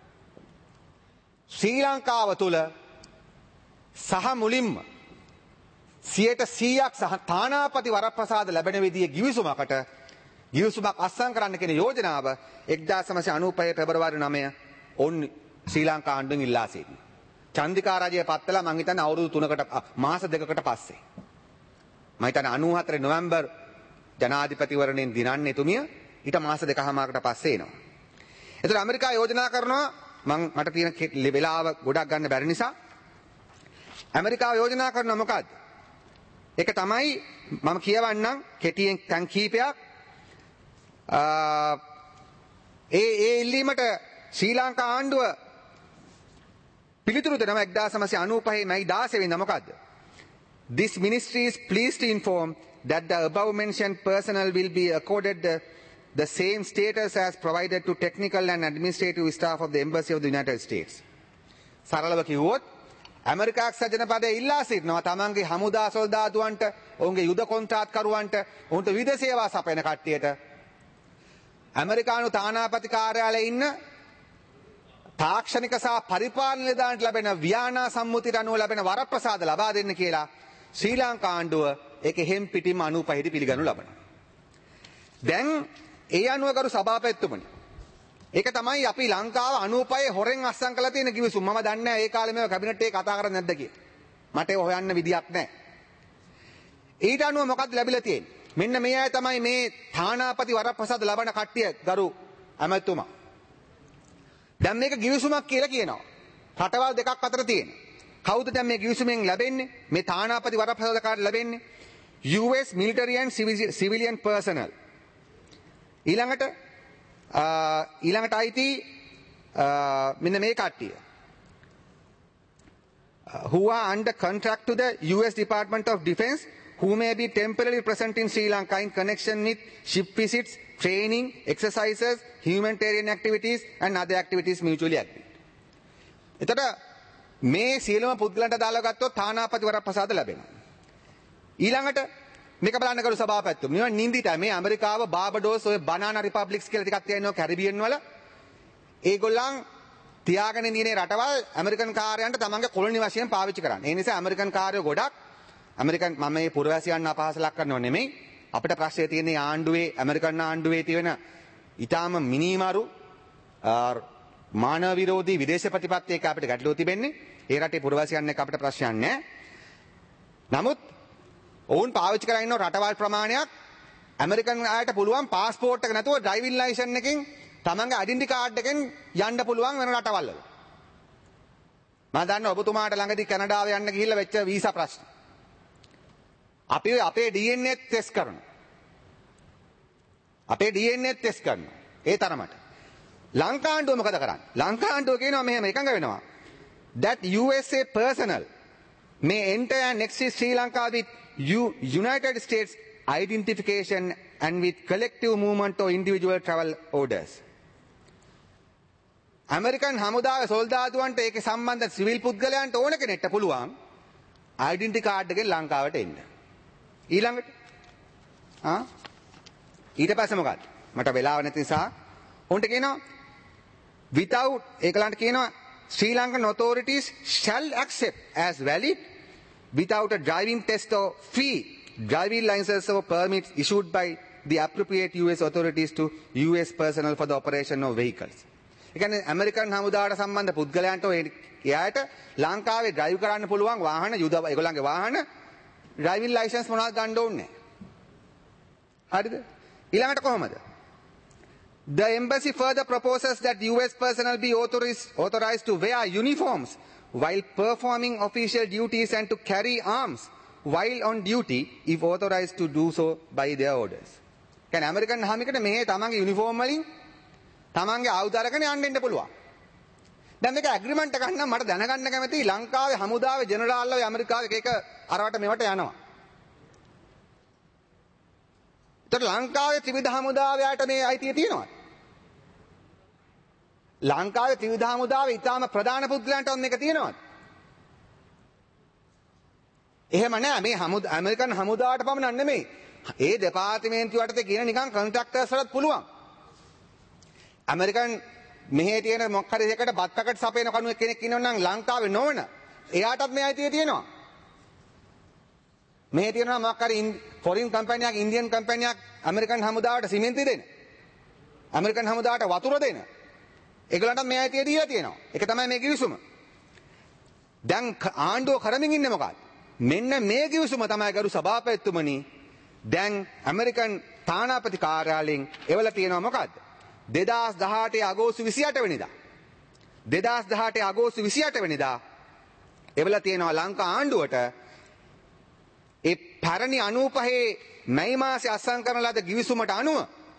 ශ්‍රී ලංකාව තුළ සහ මුලින්ම සියයට සීයක් සහ තානාපති වරප්‍රසාද ලැබෙන විදිහේ ගිවිසුමකට ගිවිසුමක් අත්සන් කරන්න කියන යෝජනාව එක්දාස් නවසිය අනූපහ පෙබරවාරි නවය ඔවුන් ශ්‍රී ලංකා ආණ්ඩුවෙන් ඉල්ලා සිටිනවා. චන්දිකා රජය පත් කළා මං හිතන්නේ අවුරුදු තුනකට මාස දෙකකට පස්සේ. මම හිතන්නේ අනූහතර නොවැම්බර් ජනාධිපතිවරණයෙන් දිනන්නේ එතුමිය ඊට මාස දෙකමාරකට පස්සේ එනවා. ඒතර ඇමරිකාව යෝජනා කරනවා මං මට තියෙන වෙලාව ගොඩක් ගන්න බැරි නිසා ඇමරිකාව යෝජනා කරනවා මොකද්ද? ඒක තමයි මම කියවන්නම් කෙටියෙන් තැන් කීපයක්. ඒ ඒ ඉල්ලීමට ශ්‍රී ලංකා ආණ්ඩුව පිළිතුරු දෙනවා එක්දාස් නවසිය අනූපහ මැයි දාසය වෙනිදා මොකද්ද? This ministry is pleased to inform that the above mentioned personnel will be accorded the, the same status as provided to technical and administrative staff of the Embassy of the United States. සරලව කිව්වොත් ඇමරිකා එක්සත් ජනපදයේ ඉල්ලා සිටිනවා තමන්ගේ හමුදා සොල්දාදුවන්ට ඔවුන්ගේ යුද කොන්ත්‍රාත්කරුවන්ට ඔවුන්ට විවිධ සේවා සපයන කට්ටියට ඇමරිකානු තානාපති කාර්යාලයේ ඉන්න තාක්ෂණික සහ පරිපාලන නිලධාරීන්ට ලැබෙන ව්‍යානා සම්මුතියට අනුව ලැබෙන වරප්‍රසාද ලබා දෙන්න කියලා ශ්‍රී ලංකා ආණ්ඩුව ඒක හැම් පිටින්ම අනූපහේදී පිළිගනු ලබනවා. දැන් ඒ අනුව ගරු සභාපතිතුමනි ඒක තමයි අපි ලංකාව අනූපහේ හොරෙන් අස්සම් කරලා තියෙන කිවිසුම. මම දන්නේ නැහැ ඒ කාලේ මේව කැබිනට් එකේ කතා කරන්නේ නැද්ද කියලා. මට ඒක හොයන්න විදියක් නැහැ. ඊට අනුව මොකක්ද ලැබිලා තියෙන්නේ? මෙන්න මේ අය තමයි මේ තානාපති වරප්‍රසාද ලබන කට්ටිය ගරු ඇමතුමා. දැන් මේක ගිවිසුමක් කියලා කියනවා. රටවල් දෙකක් අතර තියෙන. කවුද දැන් මේ ගිවිසුමෙන් ලැබෙන්නේ? මේ තානාපති වරප්‍රසාද කාර්ය ලැබෙන්නේ? U S military and civilian personnel. ඊළඟට ඊළඟට අයිති මෙන්න මේ කට්ටිය. Who are under contract to the U S Department of Defense who may be temporarily present in Sri Lanka in connection with ship visits, training, exercises, humanitarian activities and other activities mutually agreed. එතකොට මේ සියලුම පුද්ගලයන්ට දාලා ගත්තොත් තානාපති වරප්‍රසාද ලැබෙනවා. ඊළඟට මේක බලන්න කරු සභාපතිතුමනි මේවා නින්දිට මේ ඇමරිකාව බාබඩෝස් ඔය බනානා රිපබ්ලික්ස් කියලා ටිකක් තියෙනවා කැරිබියන් වල ඒගොල්ලන් තියාගෙන ඉන්නේ රටවල් ඇමරිකන් කාර්යයන්ට තමන්ගේ කොලොනි වශයෙන් පාවිච්චි කරන්නේ. ඒ නිසා ඇමරිකන් කාර්යෝ ගොඩක් ඇමරිකන් මම මේ පුරවැසියන් අපහාස ලක් කරනව නෙමෙයි. අපිට ප්‍රශ්නේ තියෙන්නේ ආණ්ඩුවේ ඇමරිකන් ආණ්ඩුවේ තියෙන ඊටාම මිනිමාරු මානව විරෝධී විදේශ ප්‍රතිපත්ති එක අපිට ගැටලුව තිබෙන්නේ. ඒ රටේ පුරවැසියන් එක්ක අපිට ප්‍රශ්නයක් නැහැ. නමුත් ඔවුන් පාවිච්චි කරගෙන ඉන්න රටවල් ප්‍රමාණයක් ඇමරිකන් අයට පුළුවන් පාස්පෝර්ට් එක නැතුව ඩ්‍රයිවිං ලයිසන් එකකින් තමන්ගේ ඩෙන්ටිටි කාඩ් එකෙන් යන්න පුළුවන් වෙන රටවල් වල. මම දන්නවා ඔබතුමාට ළඟදී කැනඩාව යන්න ගිහිල්ලා වෙච්ච වීසා ප්‍රශ්න. අපි අපේ ඩී එන් ඒ ටෙස්ට් කරනවා. අපේ ඩී එන් ඒ ටෙස්ට් කරනවා. ඒ තරමට. ලංකාණ්ඩුව මොකද කරන්නේ? ලංකාණ්ඩුව කියනවා මෙහෙම එකඟ වෙනවා. That U S A personnel may enter and exit Sri Lanka with U- United States identification and with collective movement or individual travel orders. American හමුදාවේ සොල්දාදුවන්ට ඒකේ සම්බන්ධ සිවිල් පුද්ගලයන්ට ඕන කෙනෙක්ට පුළුවන් ඩෙන්ටිටි කාඩ් එකෙන් ලංකාවට එන්න. ඊළඟට ආ ඊට පස්සේ මොකක්ද? මට වෙලාව නැති නිසා උන්ට කියනවා without ඒකලන්ට කියනවා Sri Lankan authorities shall accept as valid without a driving test or fee driving license or permits issued by the appropriate U S authorities to U S personnel for the operation of vehicles. ඒ කියන්නේ ඇමරිකන් හමුදාවට සම්බන්ධ පුද්ගලයන්ට එයාට ලංකාවේ ඩ්‍රයිව් කරන්න පුළුවන් වාහන යුද ඒගොල්ලන්ගේ වාහන driving license මොනවද ගන්න ඕනේ නැහැ. හරිද? ඊළඟට කොහොමද? The embassy further proposes that U S personnel be authorized, authorized to wear uniforms while performing official duties and to carry arms while on duty if authorized to do so by their orders. කියන්නේ ඇමරිකන් හාමිකට මේ තමන්ගේ යුනිෆෝම් වලින් තමන්ගේ ආයුධ අරගෙන යන්න දෙන්න පුළුවන්. දැන් මේක ඇග්‍රීමන්ට් එකක් නම් මට දැනගන්න කැමතියි ලංකාවේ හමුදාවේ ජෙනරාල්ලා ඇමරිකාවේ එක එක අරවට මේවට යනවා. ඒතර ලංකාවේ ත්‍රිවිධ හමුදාවයට මේ අයිතිය තියෙනවද? ලංකාවේ ත්‍රිවිධ හමුදාවේ ඊටාම ප්‍රධාන පුද්ගලයන්ට මේක තියෙනවද? එහෙම නෑ. මේ හමුද ඇමරිකන් හමුදාවට පමණක් නෙමෙයි. ඒ දෙපාර්තමේන්තුව යටතේ කියන නිකන් කොන්ට්‍රැක්ටර්ස් වලත් පුළුවන්. ඇමරිකන් මෙහි තියෙන මොකක් හරි එකකට බත් පැකට් සපයන කණුවෙක් කෙනෙක් ඉන්නවනම් ලංකාවේ නොවන එයාටත් මේ අයිතිය තියෙනවා. මෙහි තියෙනවා මොකක් හරි ෆොරින් කම්පැනියක් ඉන්දියන් කම්පැනියක් ඇමරිකන් හමුදාවට සිමෙන්ති දෙන. ඇමරිකන් හමුදාවට වතුර දෙන. ඒගොල්ලන්ට මේ අයිතිය දීලා තියෙනවා. ඒක තමයි මේ කිවිසුම. දැන් ආණ්ඩුව කරමින් ඉන්නේ මොකක්ද? මෙන්න මේ කිවිසුම තමයි ගරු සභාපතිතුමනි දැන් ඇමරිකන් තානාපති කාර්යාලයෙන් එවලා තියෙනවා මොකද්ද? දෙදාස් දහඅටේ අගෝස්තු විසිඅට වෙනිදා දෙදාස් දහඅටේ අගෝස්තු විසිඅට වෙනිදා එවලා තියෙනවා ලංකා ආණ්ඩුවට ඒ පැරණි අනූපහේ මැයි මාසේ අත්සන් කරන ලද කිවිසුමට අනුව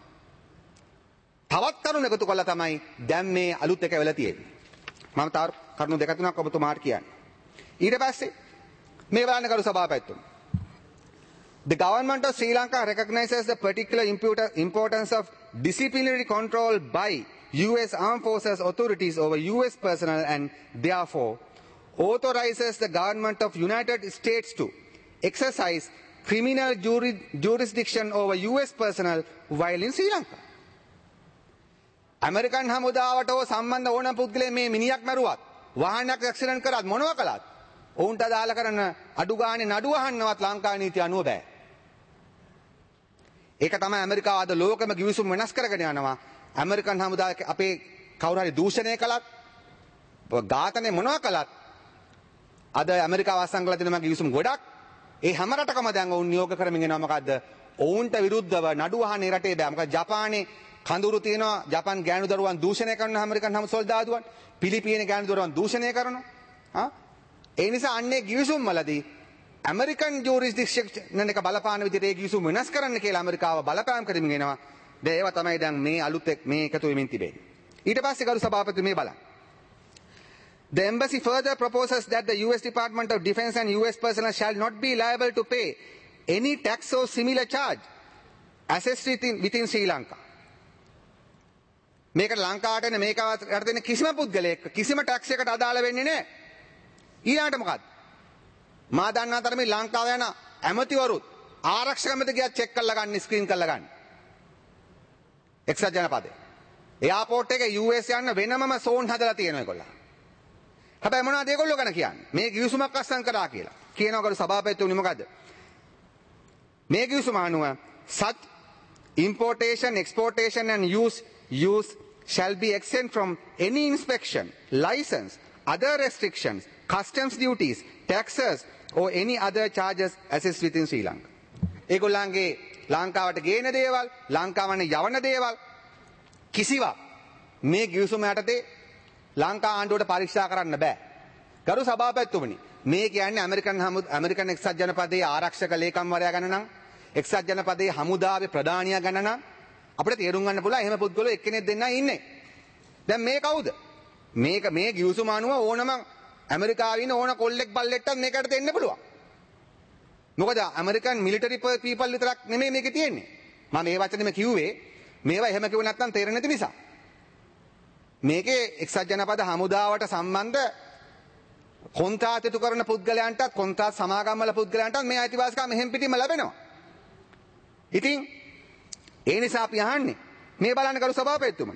තවත් කරුණු එකතු කළා තමයි දැන් මේ අලුත් එක වෙලා තියෙන්නේ. මම තව කරුණු දෙක තුනක් ඔබතුමාට කියන්න. ඊට පස්සේ මේ බලන්න කරු සභාපතිතුමනි. The government of Sri Lanka recognizes the particular importance of disciplinary control by U S Armed Forces authorities over U S personnel and therefore authorizes the government of United States to exercise criminal juri- jurisdiction over U S personnel while in Sri Lanka. American හමුදාවට සම්බන්ධ ඕන පුද්ගලයෙක් මේ මිනිහක් මරුවත් වාහනයක් ඇක්සිඩන්ට් කරත් මොනවා කළත් ඔවුන්ට අදාළ කරන අඩු ගානේ නඩුව අහන්නවත් ලංකා නීතිය අනුව බෑ. ඒක තමයි ඇමරිකාව අද ලෝකෙම කිවිසුම් වෙනස් කරගෙන යනවා. ඇමරිකන් හමුදාව අපේ කවුරු හරි දූෂණය කළත් ඝාතනය මොනවා කළත් අද ඇමරිකාව අත්සන් කළ තියෙන කිවිසුම් ගොඩක් ඒ හැම රටකම දැන් ඔවුන් නියෝග කරමින් එනවා. මොකද්ද? ඔවුන්ට විරුද්ධව නඩුව අහන්නේ රටේ බෑ. මොකද ජපානයේ කඳුරු තියෙනවා ජපාන් ගෑනු දරුවන් දූෂණය කරන ඇමරිකන් හමු සොල්දාදුවන් පිලිපීන ගෑනු දරුවන් දූෂණය කරනවා. ආ ඒ නිසා අන්නේ කිවිසුම් වලදී ඇමරිකන් ජූරිස්ඩික්ෂන් එක බලපාන විදිහට ඒ කිවිසුම් වෙනස් කරන්න කියලා ඇමරිකාව බලපෑම් කරමින් එනවා. දැන් ඒවා තමයි දැන් මේ අලුත් මේ එකතු වෙමින් තිබෙන්නේ. ඊට පස්සේ ගරු සභාපති මේ බලන්න. The embassy further proposes that the U S Department of Defense and U S personnel shall not be liable to pay any tax or similar charge assessed within, within Sri Lanka. මේකට ලංකාවට එන මේකවට යටතේ කිසිම පුද්ගලයෙක් කිසිම ටැක්ස් එකකට අදාළ වෙන්නේ නැහැ. ඊළඟට මොකද්ද? මා දන්නා තරමේ ලංකාව යන ඇමතිවරුත් ආරක්ෂක ඇමති ගියා චෙක් කරලා ගන්න ස්ක්‍රීන් කරලා ගන්න. එක්සත් ජනපදයේ. එයාපෝට් එකේ U S යන්න වෙනමම සෝන් හදලා තියෙනවා ඒගොල්ලෝ. හැබැයි මොනවද ඒගොල්ලෝ ගැන කියන්නේ? මේ කිවිසුමක් අස්සම් කරා කියලා. කියනවා කරු සභාපතිතුමනි මොකද්ද? මේ කිවිසුම අනුව such importation, exportation and use use shall be exempt from any inspection, license, other restrictions, customs duties, taxes or any other charges assessed within Sri Lanka. ඒගොල්ලන්ගේ ලංකාවට ගේන දේවල්, ලංකාවට යවන දේවල් කිසිවක් මේ කිවිසුම යටතේ ලංකා ආණ්ඩුවට පරීක්ෂා කරන්න බෑ. ගරු සභාපතිතුමනි, මේ කියන්නේ ඇමරිකන් ඇමරිකන් එක්සත් ජනපදයේ ආරක්ෂක ලේකම්වරයා ගැන නම්, එක්සත් ජනපදයේ හමුදාවේ ප්‍රධානියා ගැන නම් අපිට තේරුම් ගන්න පුළුවන් එහෙම පුද්ගලයෝ එක්කෙනෙක් දෙන්නයි ඉන්නේ. දැන් මේ කවුද? මේක මේ කිවිසුම අනුව ඕනම ඇමරිකාවේ ඉන්න ඕන කොල්ලෙක් බල්ලෙක්ටත් මේකට දෙන්න පුළුවන්. මොකද ඇමරිකන් මිලිටරි පීපල් විතරක් නෙමෙයි මේකේ තියෙන්නේ. මම මේ වචනේම කිව්වේ මේවා එහෙම කිව්ව නැත්නම් තේරෙන්නේ නැති නිසා. මේකේ එක්සත් ජනපද හමුදාවට සම්බන්ධ කොන්ත්‍රාත් ඉටු කරන පුද්ගලයන්ටත් කොන්ත්‍රාත් සමාගම් වල පුද්ගලයන්ටත් මේ අයිතිවාසිකම් මෙහෙම් පිටින්ම ලැබෙනවා. ඉතින් ඒ නිසා අපි අහන්නේ මේ බලන්න කරු සභාපතිතුමනි.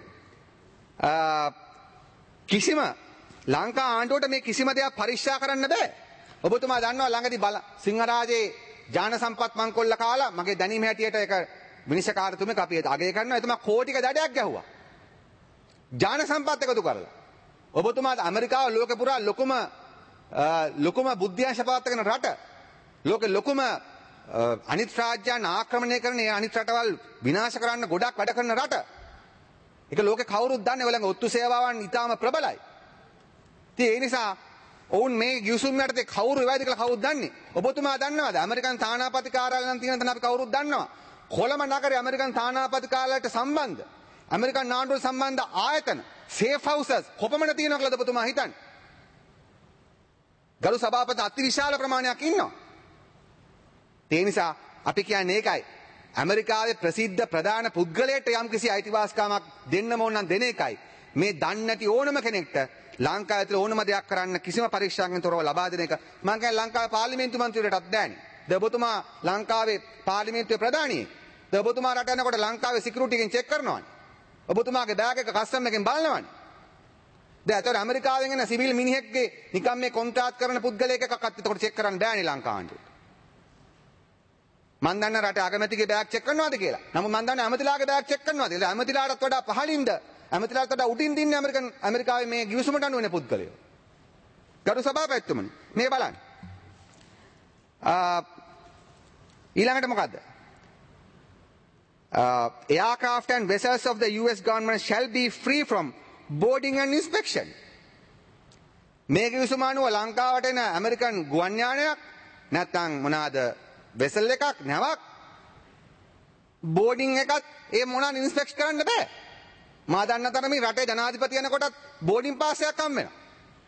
කිසිම ලංකා ආණ්ඩුවට මේ කිසිම දෙයක් පරීක්ෂා කරන්න බෑ. ඔබතුමා දන්නවා ළඟදී බල සිංහරාජේ ජාන සම්පත් මංකොල්ල කාලා මගේ දැනීම හැටියට ඒක විනිශ්චයකාරතුමෙක් අපි අගය කරනවා. එතුමා කෝටික දඩයක් ගැහුවා. ජාන සම්පත් එකතු කරලා. ඔබතුමාට ඇමරිකාව ලෝකෙ පුරා ලොකුම ලොකුම බුද්ධියංශ පවත්වන රට. ලෝකෙ ලොකුම අනිත් රාජ්‍යයන් ආක්‍රමණය කරන ඒ අනිත් රටවල් විනාශ කරන්න ගොඩක් වැඩ කරන රට. ඒක ලෝකෙ කවුරුත් දන්නේ ඔයගොල්ලන්ගේ ඔත්තු සේවාවන් ඉතාම ප්‍රබලයි. ඉතින් ඒ නිසා ඔවුන් මේ ගිවිසුම් යටතේ කවුරු වෙයිද කියලා කවුරුත් දන්නේ. ඔබතුමා දන්නවද? ඇමරිකන් තානාපති කාර්යාලය නම් තියෙන තැන අපි කවුරුත් දන්නවා. කොළඹ නගරේ ඇමරිකන් තානාපති කාර්යාලයට සම්බන්ධ ඇමරිකන් ආණ්ඩුවට සම්බන්ධ ආයතන සේෆ් හවුසස් කොපමණ තියෙනවද කියලා ඔබතුමා හිතන්නේ? ගරු සභාපති අතිවිශාල ප්‍රමාණයක් ඉන්නවා. ඒ නිසා අපි කියන්නේ ඒකයි. ඇමරිකාවේ ප්‍රසිද්ධ ප්‍රධාන පුද්ගලයෙක්ට යම්කිසි අයිතිවාසිකමක් දෙන්න ඕන නම් දෙන එකයි. මේ දන්නේ නැති ඕනම කෙනෙක්ට ලංකාව ඇතුළේ ඕනම දෙයක් කරන්න කිසිම පරීක්ෂාවකින් තොරව ලබා දෙන එක මම කියන්නේ ලංකාවේ පාර්ලිමේන්තු මන්ත්‍රීවරයටත් බෑනේ. ද ඔබතුමා ලංකාවේ පාර්ලිමේන්තුවේ ප්‍රධානියෙක්. ද ඔබතුමා රට යනකොට ලංකාවේ සිකියුරිටි එකෙන් චෙක් කරනවානේ. ඔබතුමාගේ බෑග් එක කස්ටම් එකෙන් බලනවානේ. දැන් අතට ඇමරිකාවෙන් එන සිවිල් මිනිහෙක්ගේ නිකම් මේ කොන්ත්‍රාත් කරන පුද්ගලයෙක් එකක්වත් එතකොට චෙක් කරන්න බෑනේ ලංකා ආණ්ඩුවට. මන් දන්න රට අගමැතිගේ බෑග් චෙක් කරනවාද කියලා. නමුත් මන් දන්න ඇමතිලාගේ බෑග් චෙක් කරනවාද කියලා. ඇමතිලාටත් වඩා පහළින්ද ඇමතිලාට වඩා උඩින් දින්නේ ඇමරිකන් ඇමරිකාවේ මේ ගිවිසුමට අනුව වෙන පුද්ගලයෝ. ගරු සභාපතිතුමනි මේ බලන්න. ඊළඟට මොකද්ද? Uh, aircraft and vessels of the U S government shall be free from boarding and inspection. මේ කිවිසුම අනුව ලංකාවට එන ඇමරිකන් ගුවන් යානයක් නැත්නම් මොනවාද වෙසල් එකක් නැවක් බෝඩින් එකත් ඒ මොනවාද ඉන්ස්පෙක්ට් කරන්න බෑ. මා දන්න තරමින් රටේ ජනාධිපති යනකොටත් බෝඩින් පාස් එකක් හම්බ වෙනවා.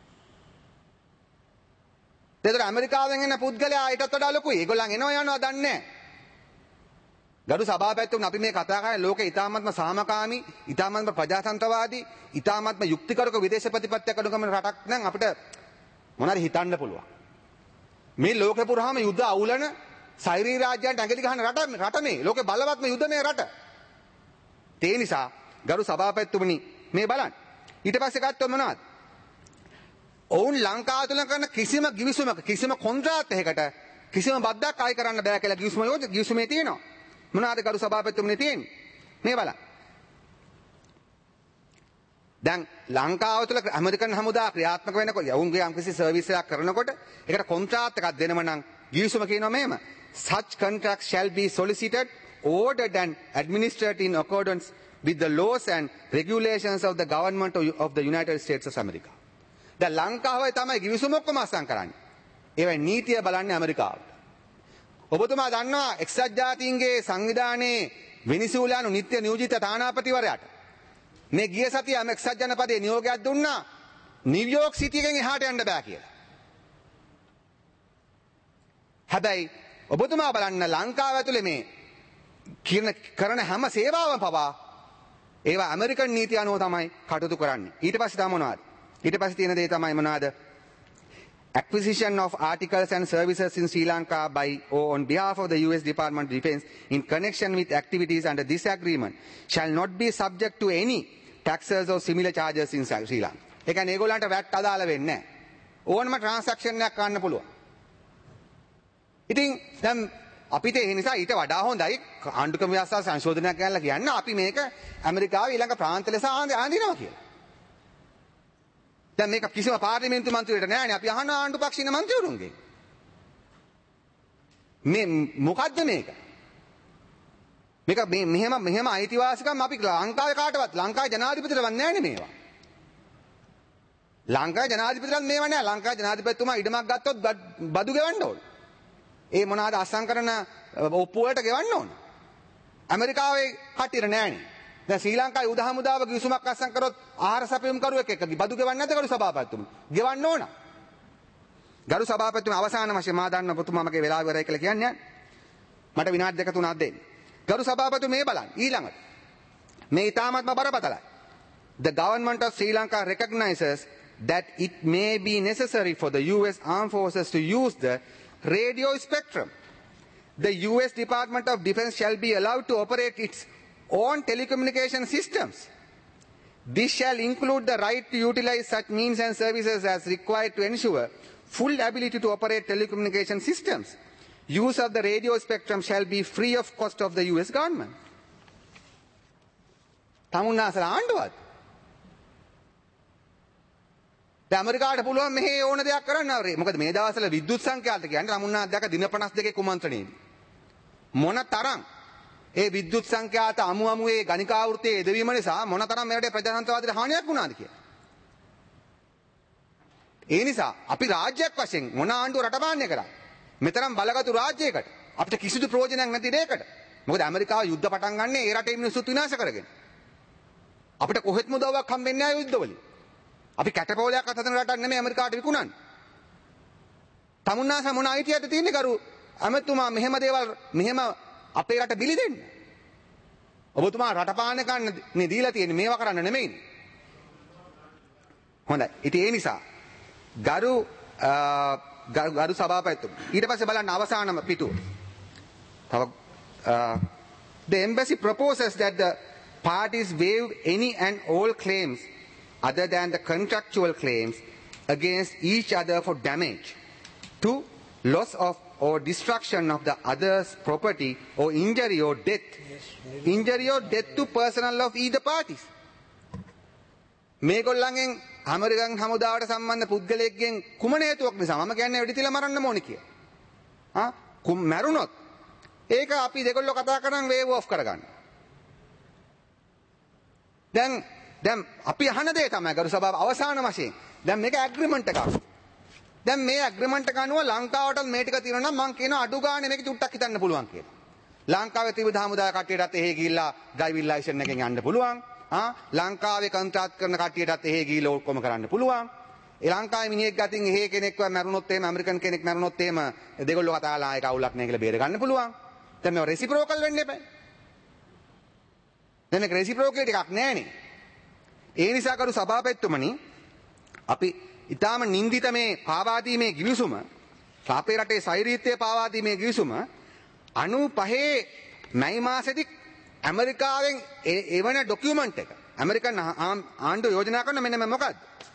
ඒතර ඇමරිකාවෙන් එන පුද්ගලයා ඊටත් වඩා ලොකුයි. ඒගොල්ලන් එනවා යනවා දන්නේ නැහැ. ගරු සභාපතිතුමනි අපි මේ කතා කරන්නේ ලෝකේ ඉතාමත්ම සාමකාමී, ඉතාමත්ම ප්‍රජාතන්ත්‍රවාදී, ඉතාමත්ම යුක්තිකරක විදේශ ප්‍රතිපත්තියක් අනුගමන රටක් නම් අපිට මොනවාරි හිතන්න පුළුවන්. මේ ලෝකේ පුරාම යුද්ධ අවුලන සෛරී රාජ්‍යයන්ට ඇඟිලි ගහන රට රට මේ ලෝකේ බලවත්ම යුද්ධමය රට. ඒ නිසා ගරු සභාපතිතුමනි මේ බලන්න. ඊට පස්සේ ගත්තොත් මොනවද? ඔවුන් ලංකාව තුල කරන කිසිම ගිවිසුමක කිසිම කොන්ත්‍රාත් එකකට කිසිම බද්දක් ආයි කරන්න බෑ කියලා ගිවිසුම යෝජ ගිවිසුමේ තියෙනවා. මොනවාද ගරු සභාපතිතුමනි තියෙන්නේ? මේ බලන්න. දැන් ලංකාව තුළ ඇමරිකන් හමුදා ක්‍රියාත්මක වෙනකොට යවුන්ගේ යම්කිසි සර්විස් එකක් කරනකොට ඒකට කොන්ත්‍රාත් එකක් දෙනම නම් ගිවිසුම කියනවා මෙහෙම. Such contracts shall be solicited, ordered and administered in accordance with the laws and regulations of the government of the United States of America. දැන් ලංකාවේ තමයි ගිවිසුම ඔක්කොම අසං කරන්නේ. ඒවයි නීතිය බලන්නේ ඇමරිකාවට. ඔබතුමා දන්නවා එක්සත් ජාතීන්ගේ සංවිධානයේ වෙනිසුලානු නිත්‍ය නියෝජිත තානාපතිවරයාට මේ ගිය සතියේ එක්සත් ජනපදයේ නියෝගයක් දුන්නා නිව්යෝක් සිටියෙන් එහාට යන්න බෑ කියලා. හැබැයි ඔබතුමා බලන්න ලංකාව ඇතුලේ මේ කියන කරන හැම සේවාවම පවා ඒවා ඇමරිකන් නීතිය අනුව තමයි කටයුතු කරන්නේ. ඊට පස්සේ තමයි මොනවද? ඊට පස්සේ තියෙන දේ තමයි මොනවද? Acquisition of articles and services in Sri Lanka by or on behalf of the U S Department of Defense in connection with activities under this agreement shall not be subject to any taxes or similar charges in Sri Lanka. ඒ කියන්නේ ඒගොල්ලන්ට වැට් අදාළ වෙන්නේ නැහැ. ඕනම ට්‍රාන්සැක්ෂන් එකක් කරන්න පුළුවන්. ඉතින් දැන් අපිට ඒ නිසා ඊට වඩා හොඳයි ආණ්ඩුක්‍රම ව්‍යවස්ථා සංශෝධනයක් කරලා කියන්න අපි මේක ඇමරිකාවේ ඊළඟ ප්‍රාන්ත ලෙස ආඳිනවා කියලා. දැන් මේක කිසිම පාර්ලිමේන්තු මන්ත්‍රීවරයෙකුට නෑනේ අපි අහන ආණ්ඩු පක්ෂින මන්ත්‍රීවරුන්ගෙන්. මේ මොකද්ද මේක? මේක මේ මෙහෙම මෙහෙම අයිතිවාසිකම් අපි ලංකාවේ කාටවත් ලංකාවේ ජනාධිපතිවරවත් නෑනේ මේවා. ලංකාවේ ජනාධිපතිවරත් මේවා නෑ. ලංකාවේ ජනාධිපතිතුමා ඉඩමක් ගත්තොත් බදු ගෙවන්න ඕන. ඒ මොනවාද අසංකරණ ඔප්පු වලට ගෙවන්න ඕන. ඇමරිකාවේ කට්ටියට නෑනේ. දැන් ශ්‍රී ලංකාවේ උදා හමුදාව කිවිසුමක් අත්සන් කරොත් ආහාර සැපයුම් කරුවෙක් එක්ක බදු ගෙවන්නේ නැද්ද ගරු සභාපතිතුමා? ගෙවන්න ඕන. ගරු සභාපතිතුමා අවසාන වශයෙන් මා දන්න පුතුමා මගේ වෙලාව ඉවරයි කියලා කියන්නේ. මට විනාඩි දෙක තුනක් දෙන්න. ගරු සභාපතිතුමා මේ බලන්න ඊළඟට. මේ ඊටාත්ම බරපතලයි. The government of Sri Lanka recognizes that it may be necessary for the U S armed forces to use the radio spectrum. The U S Department of Defense shall be allowed to operate its own telecommunication systems. This shall include the right to utilize such means and services as required to ensure full ability to operate telecommunication systems. Use of the radio spectrum shall be free of cost of the U S government. තමුන්නාසල ආණ්ඩුවත් දැන් ඇමරිකාට පුළුවන් මෙහි ඕන දෙයක් කරන්න අවරේ. මොකද මේ දවස්වල විද්‍යුත් සංඛ්‍යාත කියන්නේ තමුන්නාස් දැක දින පනස් දෙකේ කුමන්ත්‍රණයේදී මොන තරම් ඒ විද්‍යුත් සංඛ්‍යාත අමු අමුවේ ගණිකාවෘතයේ යෙදවීම නිසා මොන තරම් මේකට ප්‍රජාතන්ත්‍රවාදයට හානියක් වුණාද කියලා. ඒ නිසා අපි රාජ්‍යයක් වශයෙන් මොන ආණ්ඩුව රටපාලනය කරා මෙතරම් බලගතු රාජ්‍යයකට අපිට කිසිදු ප්‍රයෝජනයක් නැති දෙයකට. මොකද ඇමරිකාව යුද්ධ පටන් ගන්නේ ඒ රටේ මිනිස්සුත් විනාශ කරගෙන. අපිට කොහෙත්ම උදව්වක් හම්බෙන්නේ නැහැ යුද්ධවලින්. අපි කැටපෝලයක් අතන රටක් නෙමෙයි ඇමරිකාට විකුණන්නේ. තමුන්නාස මොන අයිතියද තියෙන්නේ කරු ඇමතුමා මෙහෙම දේවල් මෙහෙම අපේ රට බිලි දෙන්න. ඔබතුමා රට පාලනය කරන්න නේ දීලා තියෙන්නේ මේවා කරන්න නෙමෙයි. හොඳයි. ඉතින් ඒ නිසා ගරු ගරු සභාපතිතුමා ඊට පස්සේ බලන්න අවසානම පිටුව. තව the embassy proposes that the parties waive any and all claims other than the contractual claims against each other for damage to loss of or destruction of the other's property or injury or death injury or death to personnel of either parties. මේගොල්ලන්ගෙන් ඇමරිකන් හමුදාවට සම්බන්ධ පුද්ගලයෙක්ගෙන් කුමන හේතුවක් නිසා මම කියන්නේ වෙඩි තියලා මරන්න ඕනේ කියලා. ආ කුම් මැරුණොත් ඒක අපි දෙකොල්ලෝ කතා කරන් වේව් ඔෆ් කරගන්න. දැන් දැන් අපි අහන දේ තමයි ගරු සභාව අවසාන වශයෙන් දැන් මේක ඇග්‍රීමන්ට් එකක්. දැන් මේ ඇග්‍රීමන්ට් එක අනුව ලංකාවටත් මේ ටික තියෙනවා නම් මම කියනවා අඩු ගානේ මේක චුට්ටක් හිතන්න පුළුවන් කියලා. ලංකාවේ ත්‍රිවිධ හමුදා කට්ටියටත් එහෙ ගිහිල්ලා ඩ්‍රයිවිං ලයිසන්ස් එකෙන් යන්න පුළුවන්. ආ ලංකාවේ කොන්ත්‍රාත් කරන කට්ටියටත් එහෙ ගිහිල්ලා ඔක්කොම කරන්න පුළුවන්. ඒ ලංකාවේ මිනිහෙක් ගතින් එහෙ කෙනෙක්ව මැරුණොත් එහෙම ඇමරිකන් කෙනෙක් මැරුණොත් එහෙම දෙගොල්ලෝ කතාලා ඒක අවුලක් නෑ කියලා බේර ගන්න පුළුවන්. දැන් මේව රෙසිප්‍රෝකල් වෙන්න එපා. දැන් මේක රෙසිප්‍රෝකේට් එකක් නෑනේ. ඒ නිසා කරු සභාපතිතුමනි අපි ඊටාම නින්දිත මේ පාවාදීමේ ගිවිසුම අපේ රටේ සෛරීත්වයේ පාවාදීමේ ගිවිසුම අනූපහේ මැයි මාසෙදි ඇමරිකාවෙන් එවන ඩොකියුමන්ට් එක ඇමරිකන් ආණ්ඩුව යෝජනා කරන මෙන්න මොකක්ද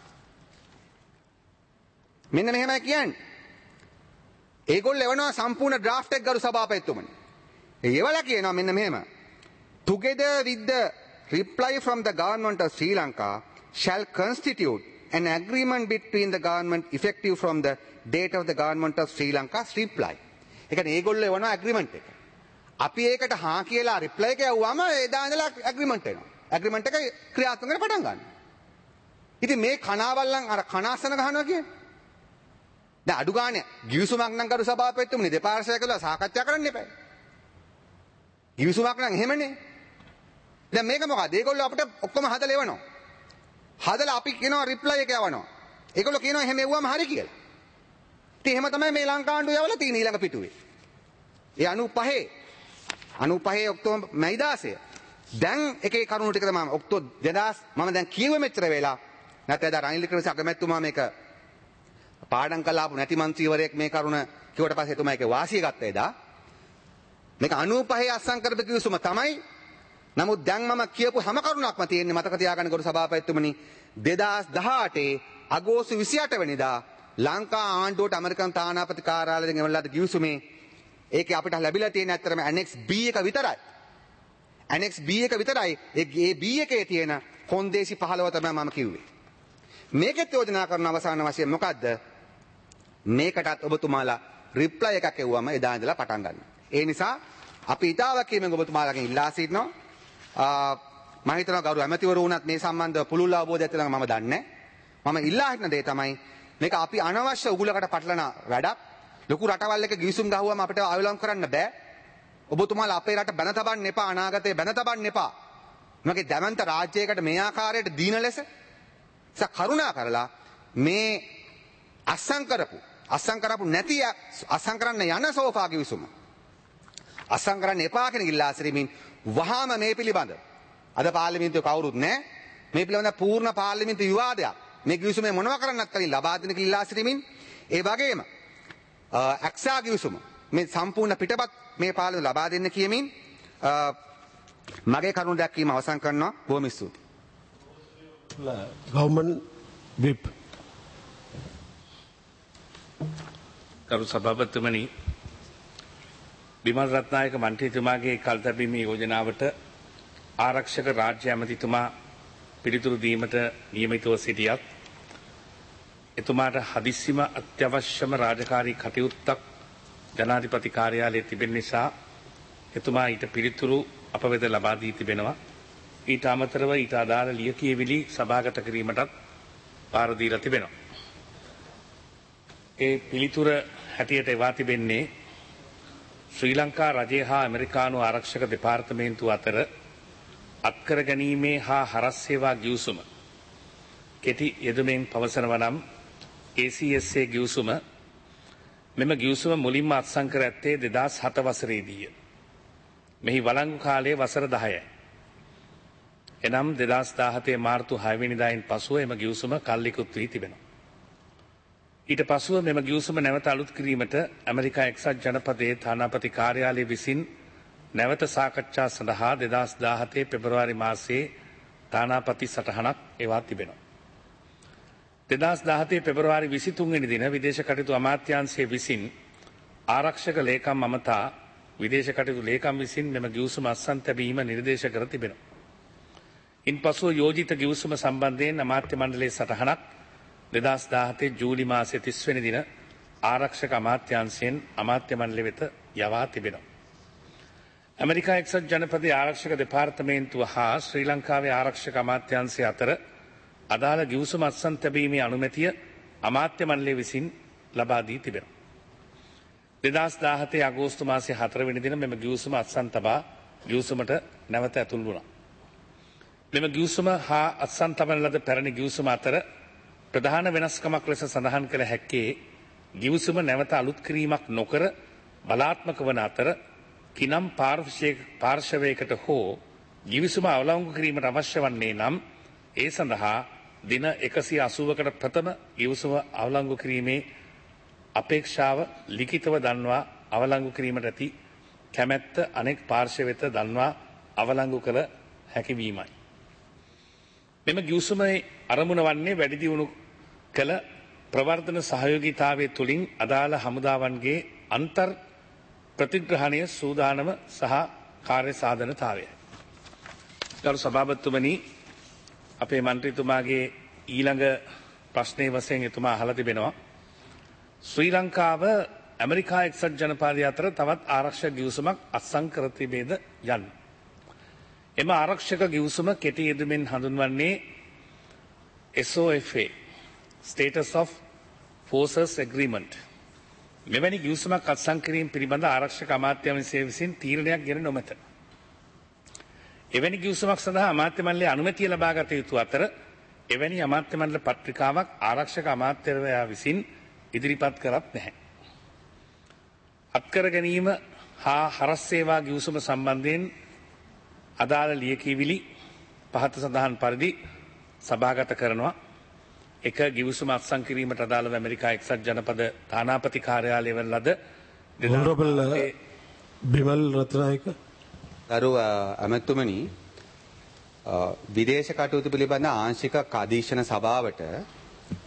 මෙන්න මෙහෙමයි කියන්නේ ඒගොල්ලෝ එවනවා සම්පූර්ණ ඩ්‍රාෆ්ට් එක ගරු සභාපතිතුමනි ඒවලා කියනවා මෙන්න මෙහෙම together with the reply from the government of Sri Lanka shall constitute an agreement between the government effective from the date of the government of Sri Lanka's reply. ඒ කියන්නේ ඒගොල්ලෝ එවනවා ඇග්‍රීමන්ට් එක. අපි ඒකට හා කියලා රිප්ලයි එක යවුවාම එදා ඉඳලා ඇග්‍රීමන්ට් එනවා. ඇග්‍රීමන්ට් එක ක්‍රියාත්මක වෙන්න පටන් ගන්නවා. ඉතින් මේ කනාවල්ලන් අර කනාසන ගහනවා කියන්නේ. දැන් අඩු ගානේ ගිවිසුමක් නම් කරු සභාපතිතුමනි දෙපාර්ශ්වය කියලා සාකච්ඡා කරන්න එපා. ගිවිසුමක් නම් එහෙමනේ. දැන් මේක මොකද? ඒගොල්ලෝ අපිට ඔක්කොම හදලා එවනවා. හදලා අපි කියනවා රිප්ලයි එක යවනවා. ඒගොල්ලෝ කියනවා එහෙම එවුවම හරි කියලා. ඉතින් එහෙම තමයි මේ ලංකා ආණ්ඩුව යවලා තියෙන ඊළඟ පිටුවේ. ඒ අනූපහේ අනූපහේ ඔක්තෝබර් මැයි දාසය. දැන් එකේ කරුණු ටික තමයි ඔක්තෝබර් දෙදාස් මම දැන් කියුවේ මෙච්චර වෙලා. නැත්නම් එදා රනිල් වික්‍රමසිංහ අගමැතිතුමා මේක පාඩම් කළාපු නැති මන්ත්‍රීවරයෙක් මේ කරුණ කිව්වට පස්සේ එතුමා ඒකේ වාසිය ගත්තා එදා. මේක අනූපහේ අස්සම් කරපු කිවිසුම තමයි. නමුත් දැන් මම කියපු හැම කරුණක්ම තියෙන්නේ මතක තියාගන්න ගරු සභාපතිතුමනි දෙදාස් දහඅටේ අගෝස්තු විසිඅට වෙනිදා ලංකා ආණ්ඩුවට ඇමරිකන් තානාපති කාර්යාලයෙන් එවලාද ගිවිසුමේ ඒකේ අපිට ලැබිලා තියෙන ඇත්තටම ඇනෙක්ස් බී එක විතරයි. ඇනෙක්ස් බී එක විතරයි. ඒ බී එකේ තියෙන කොන්දේසි පහළව තමයි මම කිව්වේ. මේකෙත් යෝජනා කරන අවසාන වශයෙන් මොකද්ද? මේකටත් ඔබතුමාලා රිප්ලයි එකක් එවුවම එදා ඉඳලා පටන් ගන්න. ඒ නිසා අපි ඉතාලක් කියමින් ඔබතුමාලාගෙන් ඉල්ලා සිටිනවා. මම හිතනවා ගරු ඇමතිවරු වුණත් මේ සම්බන්ධව පුළුල් අවබෝධයක් තියෙනවා මම දන්නේ. මම ඉල්ලා හිටන දේ තමයි මේක අපි අනවශ්‍ය උගුලකට පටලන වැඩක්. ලොකු රටවල් එක ගිවිසුම් ගහුවම අපිට ආවලම් කරන්න බෑ. ඔබතුමාලා අපේ රට බැන තබන්න එපා, අනාගතේ බැන තබන්න එපා. මගේ දැවන්ත රාජ්‍යයකට මේ ආකාරයට දීන ලෙස කරුණා කරලා මේ අස්සම් කරපු අස්සම් කරපු නැති අස්සම් කරන්න යන සෝෆා ගිවිසුම අස්සම් කරන්න එපා කියන ඉල්ලා සිටීමෙන් වහාම මේ පිළිබඳ අද පාර්ලිමේන්තුවේ කවුරුත් නැහැ. මේ පිළිබඳ පූර්ණ පාර්ලිමේන්තු විවාදයක් මේ ගිවිසුමේ මොනවා කරන්නත් කලින් ලබා දෙන ඉල්ලා සිටීමෙන් ඒ වගේම ඇක්සා ගිවිසුම මේ සම්පූර්ණ පිටපත් මේ පාර්ලිමේන්තුව ලබා දෙන්න කියමින් මගේ කරුණු දැක්වීම අවසන් කරනවා. බොහොම ස්තුතියි. Government whip. කරු සභාපතිතුමනි, බිමල් රත්නායක මන්ත්‍රීතුමාගේ කල්තැබීමේ යෝජනාවට ආරක්ෂක රාජ්‍ය ඇමතිතුමා පිළිතුරු දීමට නියමිතව සිටියත් එතුමාට හදිස්සිම අත්‍යවශ්‍යම රාජකාරී කටයුත්තක් ජනාධිපති කාර්යාලයේ තිබෙන නිසා එතුමා ඊට පිළිතුරු අප වෙත ලබා දී තිබෙනවා. ඊට අමතරව ඊට අදාළ ලියකියවිලි සභාගත කිරීමටත් පාර දීලා තිබෙනවා. ඒ පිළිතුර හැටියට එවා තිබෙන්නේ ශ්‍රී ලංකා රජය හා ඇමරිකානු ආරක්ෂක දෙපාර්තමේන්තුව අතර අත්කර ගැනීමේ හා හරස් සේවා ගිවිසුම කෙටි යෙදුමෙන් පවසනවා නම් ඒ සී එස් ඒ ගිවිසුම මෙම ගිවිසුම මුලින්ම අත්සන් කර ඇත්තේ දෙදහස් හත වසරේදීය. මෙහි වළංගු කාලය වසර දහයයි. එනම් දෙදහස් දාහතේ මාර්තු හය වෙනිදායින් පසුව එම ගිවිසුම කල්ලිකුත් වී තිබෙනවා. ඊට පසුව මෙම ගිවිසුම නැවත අලුත් කිරීමට ඇමරිකා එක්සත් ජනපදයේ තානාපති කාර්යාලය විසින් නැවත සාකච්ඡා සඳහා දෙදහස් දාහතේ පෙබරවාරි මාසයේ තානාපති සටහනක් එවා තිබෙනවා. දෙදහස් දාහතේ පෙබරවාරි විසිතුන් වෙනි දින විදේශ කටයුතු අමාත්‍යාංශය විසින් ආරක්ෂක ලේකම් අමතා විදේශ කටයුතු ලේකම් විසින් මෙම ගිවිසුම අත්සන් තැබීම නිර්දේශ කර තිබෙනවා. ඉන්පසුව යෝජිත ගිවිසුම සම්බන්ධයෙන් අමාත්‍ය මණ්ඩලයේ සටහනක් දෙදහස් දාහතේ ජූලි මාසයේ තිස් වෙනි දින ආරක්ෂක අමාත්‍යාංශයෙන් අමාත්‍ය මණ්ඩලය වෙත යවා තිබෙනවා. ඇමරිකා එක්සත් ජනපදයේ ආරක්ෂක දෙපාර්තමේන්තුව හා ශ්‍රී ලංකාවේ ආරක්ෂක අමාත්‍යාංශය අතර අදාළ ගිවිසුම අත්සන් තැබීමේ අනුමැතිය අමාත්‍ය මණ්ඩලය විසින් ලබා දී තිබෙනවා. දෙදහස් දාහතේ අගෝස්තු මාසයේ හතර වෙනි දින මෙම ගිවිසුම අත්සන් තබා ගිවිසුමට නැවත ඇතුල් වුණා. මෙම ගිවිසුම හා අත්සන් තබන ලද පැරණි ගිවිසුම අතර ප්‍රධාන වෙනස්කමක් ලෙස සඳහන් කළ හැක්කේ ගිවිසුම නැවත අලුත් කිරීමක් නොකර බලාත්මක වන අතර කිනම් පාර්ශවයකට හෝ ගිවිසුම අවලංගු කිරීමට අවශ්‍ය වන්නේ නම් ඒ සඳහා දින එකසිය අසූවකට ප්‍රථම ගිවිසුම අවලංගු කිරීමේ අපේක්ෂාව ලිඛිතව දන්වා අවලංගු කිරීමට ඇති කැමැත්ත අනෙක් පාර්ශව වෙත දන්වා අවලංගු කළ හැකිවීමයි. මෙම ගිවිසුමේ අරමුණ වන්නේ වැඩි දියුණු කළ ප්‍රවර්ධන සහයෝගීතාවය තුළින් අදාළ හමුදාවන්ගේ අන්තර් ප්‍රතිග්‍රහණය සූදානම සහ කාර්ය සාධනතාවයයි. ගරු සභාපතිතුමනි, අපේ මන්ත්‍රීතුමාගේ ඊළඟ ප්‍රශ්නයේ වශයෙන් එතුමා අහලා තිබෙනවා ශ්‍රී ලංකාව ඇමරිකා එක්සත් ජනපදය අතර තවත් ආරක්ෂක ගිවිසුමක් අත්සන් කර තිබේද යන්න. එම ආරක්ෂක ගිවිසුම කෙටි යෙදුමින් හඳුන්වන්නේ S O F A Status of Forces Agreement. මෙවැනි ගිවිසුමක් අත්සන් කිරීම පිළිබඳ ආරක්ෂක අමාත්‍යාංශය විසින් තීරණයක් ගෙන නොමැත. එවැනි ගිවිසුමක් සඳහා අමාත්‍ය මණ්ඩලයේ අනුමැතිය ලබා ගත යුතු අතර එවැනි අමාත්‍ය මණ්ඩල පත්‍රිකාවක් ආරක්ෂක අමාත්‍යවරයා විසින් ඉදිරිපත් කරත් නැහැ. අත්කර ගැනීම හා හරස් සේවා ගිවිසුම සම්බන්ධයෙන් අදාළ ලියකියවිලි පහත සඳහන් පරිදි සභාගත කරනවා. එක ගිවිසුම අත්සන් කිරීමට අදාළව ඇමරිකා එක්සත් ජනපද තානාපති කාර්යාලය වල ලද Honorable බිමල් රත්නායක ගරු ඇමතුමනි, විදේශ කටයුතු පිළිබඳ ආංශික අධීක්ෂණ සභාවට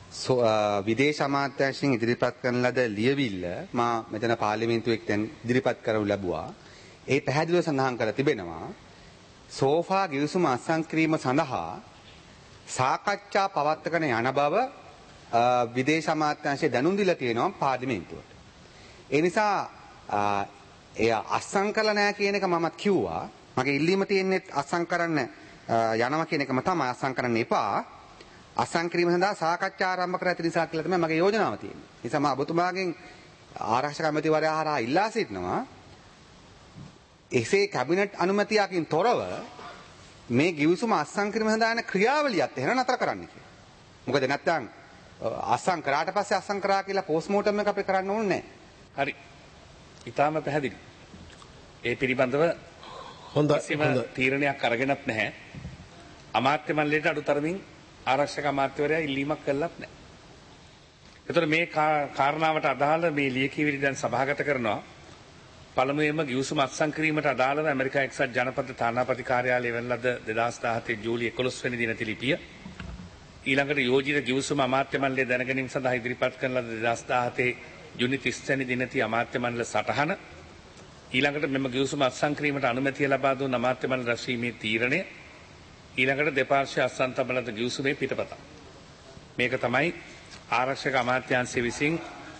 විදේශ අමාත්‍යාංශයෙන් ඉදිරිපත් කරන ලද ලියවිල්ල මා මෙතන පාර්ලිමේන්තුවෙක් දැන් ඉදිරිපත් කරනු ලැබුවා. ඒ පැහැදිලිව සඳහන් කර තිබෙනවා සෝෆා ගිවිසුම අත්සන් කිරීම සඳහා සාකච්ඡා පවත්වාගෙන යන බව විදේශ අමාත්‍යාංශය දැනුම් දීලා තියෙනවා පාර්ලිමේන්තුවට. ඒ නිසා එය අත්සන් කළා නැහැ කියන එක මමත් කිව්වා. මගේ ඉල්ලීම තියෙන්නේ අත්සන් කරන්න යනවා කියන එකම තමයි. අත්සන් කරන්න එපා. අත්සන් කිරීම සඳහා සාකච්ඡා ආරම්භ කර ඇති නිසා කියලා තමයි මගේ යෝජනාව තියෙන්නේ. ඒ නිසා මම ඔබතුමාගෙන් ආරක්ෂක ඇමතිවරයා හරහා ඉල්ලා සිටිනවා එසේ කැබිනට් අනුමැතියකින් තොරව මේ ගිවිසුම අත්සන් කිරීම සඳහා යන ක්‍රියාවලියත් එහෙම නතර කරන්න කියලා. මොකද නැත්තම් අත්සන් කරාට පස්සේ අත්සන් කරා කියලා පෝස්ට්මෝටම් එක අපි කරන්න ඕනේ නැහැ. හරි. ඊටාම පැහැදිලි. ඒ පිළිබඳව හොඳයි. කිසිම තීරණයක් අරගෙනත් නැහැ. අමාත්‍ය මණ්ඩලයට අඩුතරමින් ආරක්ෂක අමාත්‍යවරයා ඉල්ලීමක් කළත් නැහැ. ඒතර මේ කාරණාවට අදාළ මේ ලියකියවිලි දැන් සභාගත කරනවා. පළමුවෙන්ම ගිවිසුම අත්සන් කිරීමට අදාළව ඇමරිකා එක්සත් ජනපද තානාපති කාර්යාලය වෙන ලද දෙදහස් දහතේ ජූලි එකොළොස් වෙනි දින ලිපිය ඊළඟට යෝජිත ගිවිසුම අමාත්‍ය මණ්ඩලය දැනගැනීම සඳහා ඉදිරිපත් කරන ලද දෙදහස් දහතේ ජුනි තිස් වෙනි දිනති අමාත්‍ය මණ්ඩල සටහන ඊළඟට මෙම ගිවිසුම අත්සන් කිරීමට අනුමැතිය ලබා දුන් අමාත්‍ය මණ්ඩල රැස්වීමේ තීරණය ඊළඟට දෙපාර්ශ්ව අත්සන් තබන ලද ගිවිසුමේ පිටපත මේක තමයි ආරක්ෂක අමාත්‍යාංශය විසින්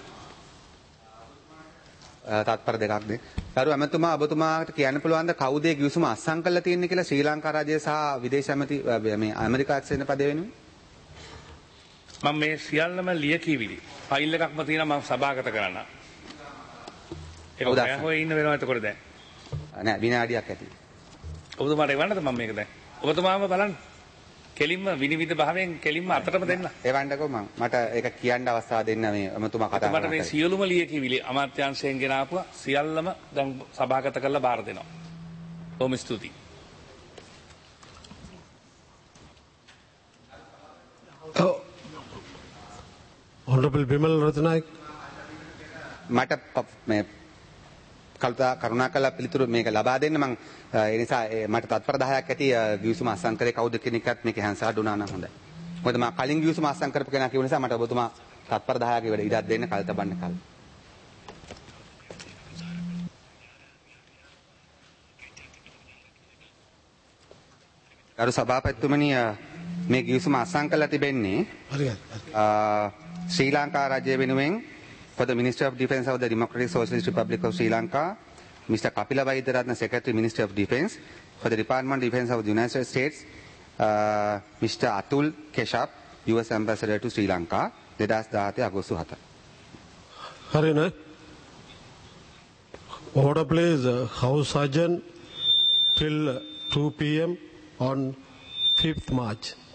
තත්පර දෙකක් නේ. කරු ඇමතුමා ඔබතුමාට කියන්න පුළුවන් ද කවුද ඒ ගිවිසුම අත්සන් කරලා තියෙන්නේ කියලා ශ්‍රී ලංකා රජය සහ විදේශ ඇමති මේ ඇමරිකා එක්සෙන පදේ වෙනුවෙන්? මම මේ සියල්ලම ලියකියවිලි ෆයිල් එකක්ම තියෙනවා මම සභාගත කරන්න. ඒක ඔය ඉන්න වෙනවා එතකොට දැන්. නෑ විනාඩියක් ඇති. ඔබතුමාට එවන්නද මම මේක දැන්? ඔබතුමාම බලන්න. කෙලින්ම විනිවිද භාවයෙන් කෙලින්ම අතටම දෙන්න. එවන්නකෝ මම මට ඒක කියන්න අවස්ථාව දෙන්න මේ ඔබතුමා කතා කරලා. මට මේ සියලුම ලියකියවිලි අමාත්‍යාංශයෙන් ගෙන ආපුවා සියල්ලම දැන් සභාගත කරලා බාර දෙනවා. බොහොම ස්තුතියි. Honorable Bimal Ratnaik. මට මේ කල්පනා කරුණාකරලා පිළිතුරු මේක ලබා දෙන්න මම ඒ නිසා මට තත්පර දහයක් ඇති ගිවිසුම අත්සන් කරේ කවුද කියන එකත් මේක හැන්සලා දුනා නම් හොඳයි. මොකද මම කලින් ගිවිසුම අත්සන් කරපු කෙනා කියව නිසා මට ඔබතුමා තත්පර දහයක ඉඩ ඉඩක් දෙන්න කල් තබන්න කල්. ගරු සභාපතිතුමනි මේ ගිවිසුම අත්සන් කරලා තිබෙන්නේ ශ්‍රී ලංකා රජය වෙනුවෙන් for the Ministry of Defence of the Democratic Socialist Republic of Sri Lanka, Mister Kapila Vaidyaratna, Secretary, Ministry of Defence, for the Department of Defence of the United States, uh, Mister Atul Keshap, U S Ambassador to Sri Lanka, දෙදහස් දහතේ අගෝස්තු හත. Harina. Order please, uh, House Sergeant till two p m on fifth March.